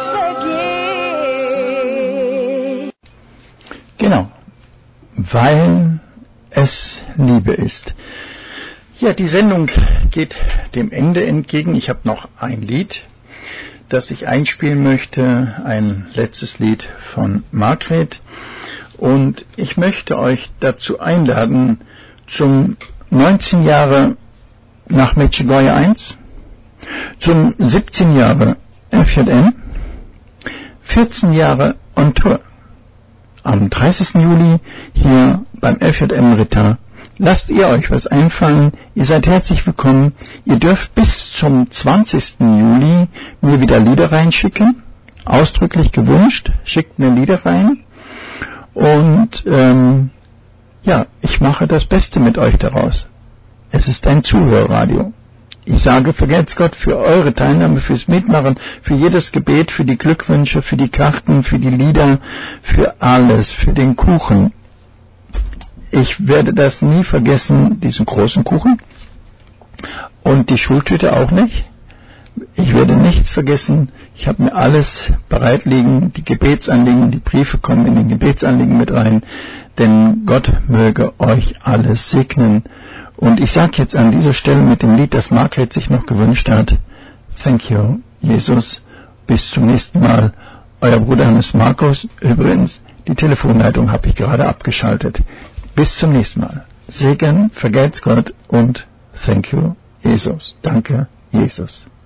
Speaker 5: vergeht.
Speaker 1: Genau, weil es Liebe ist. Ja, die Sendung geht dem Ende entgegen. Ich habe noch ein Lied, das ich einspielen möchte, ein letztes Lied von Margret. Und ich möchte euch dazu einladen zum neunzehn Jahre nach Medjugorje eins, zum siebzehn Jahre F J M, vierzehn Jahre on Tour. Am dreißigsten Juli hier beim F J M Ritter. Lasst ihr euch was einfallen, ihr seid herzlich willkommen. Ihr dürft bis zum zwanzigsten Juli mir wieder Lieder reinschicken, ausdrücklich gewünscht, schickt mir Lieder rein. Und ähm, ja, ich mache das Beste mit euch daraus. Es ist ein Zuhörradio. Ich sage, vergelt's Gott für eure Teilnahme, fürs Mitmachen, für jedes Gebet, für die Glückwünsche, für die Karten, für die Lieder, für alles, für den Kuchen. Ich werde das nie vergessen, diesen großen Kuchen. Und die Schultüte auch nicht. Ich werde nichts vergessen. Ich habe mir alles bereit liegen. Die Gebetsanliegen, die Briefe kommen in den Gebetsanliegen mit rein. Denn Gott möge euch alles segnen. Und ich sage jetzt an dieser Stelle mit dem Lied, das Margret sich noch gewünscht hat, Thank you, Jesus. Bis zum nächsten Mal. Euer Bruder Hannes Markus. Übrigens, die Telefonleitung habe ich gerade abgeschaltet. Bis zum nächsten Mal. Segen, vergelt's Gott und Thank you, Jesus. Danke, Jesus.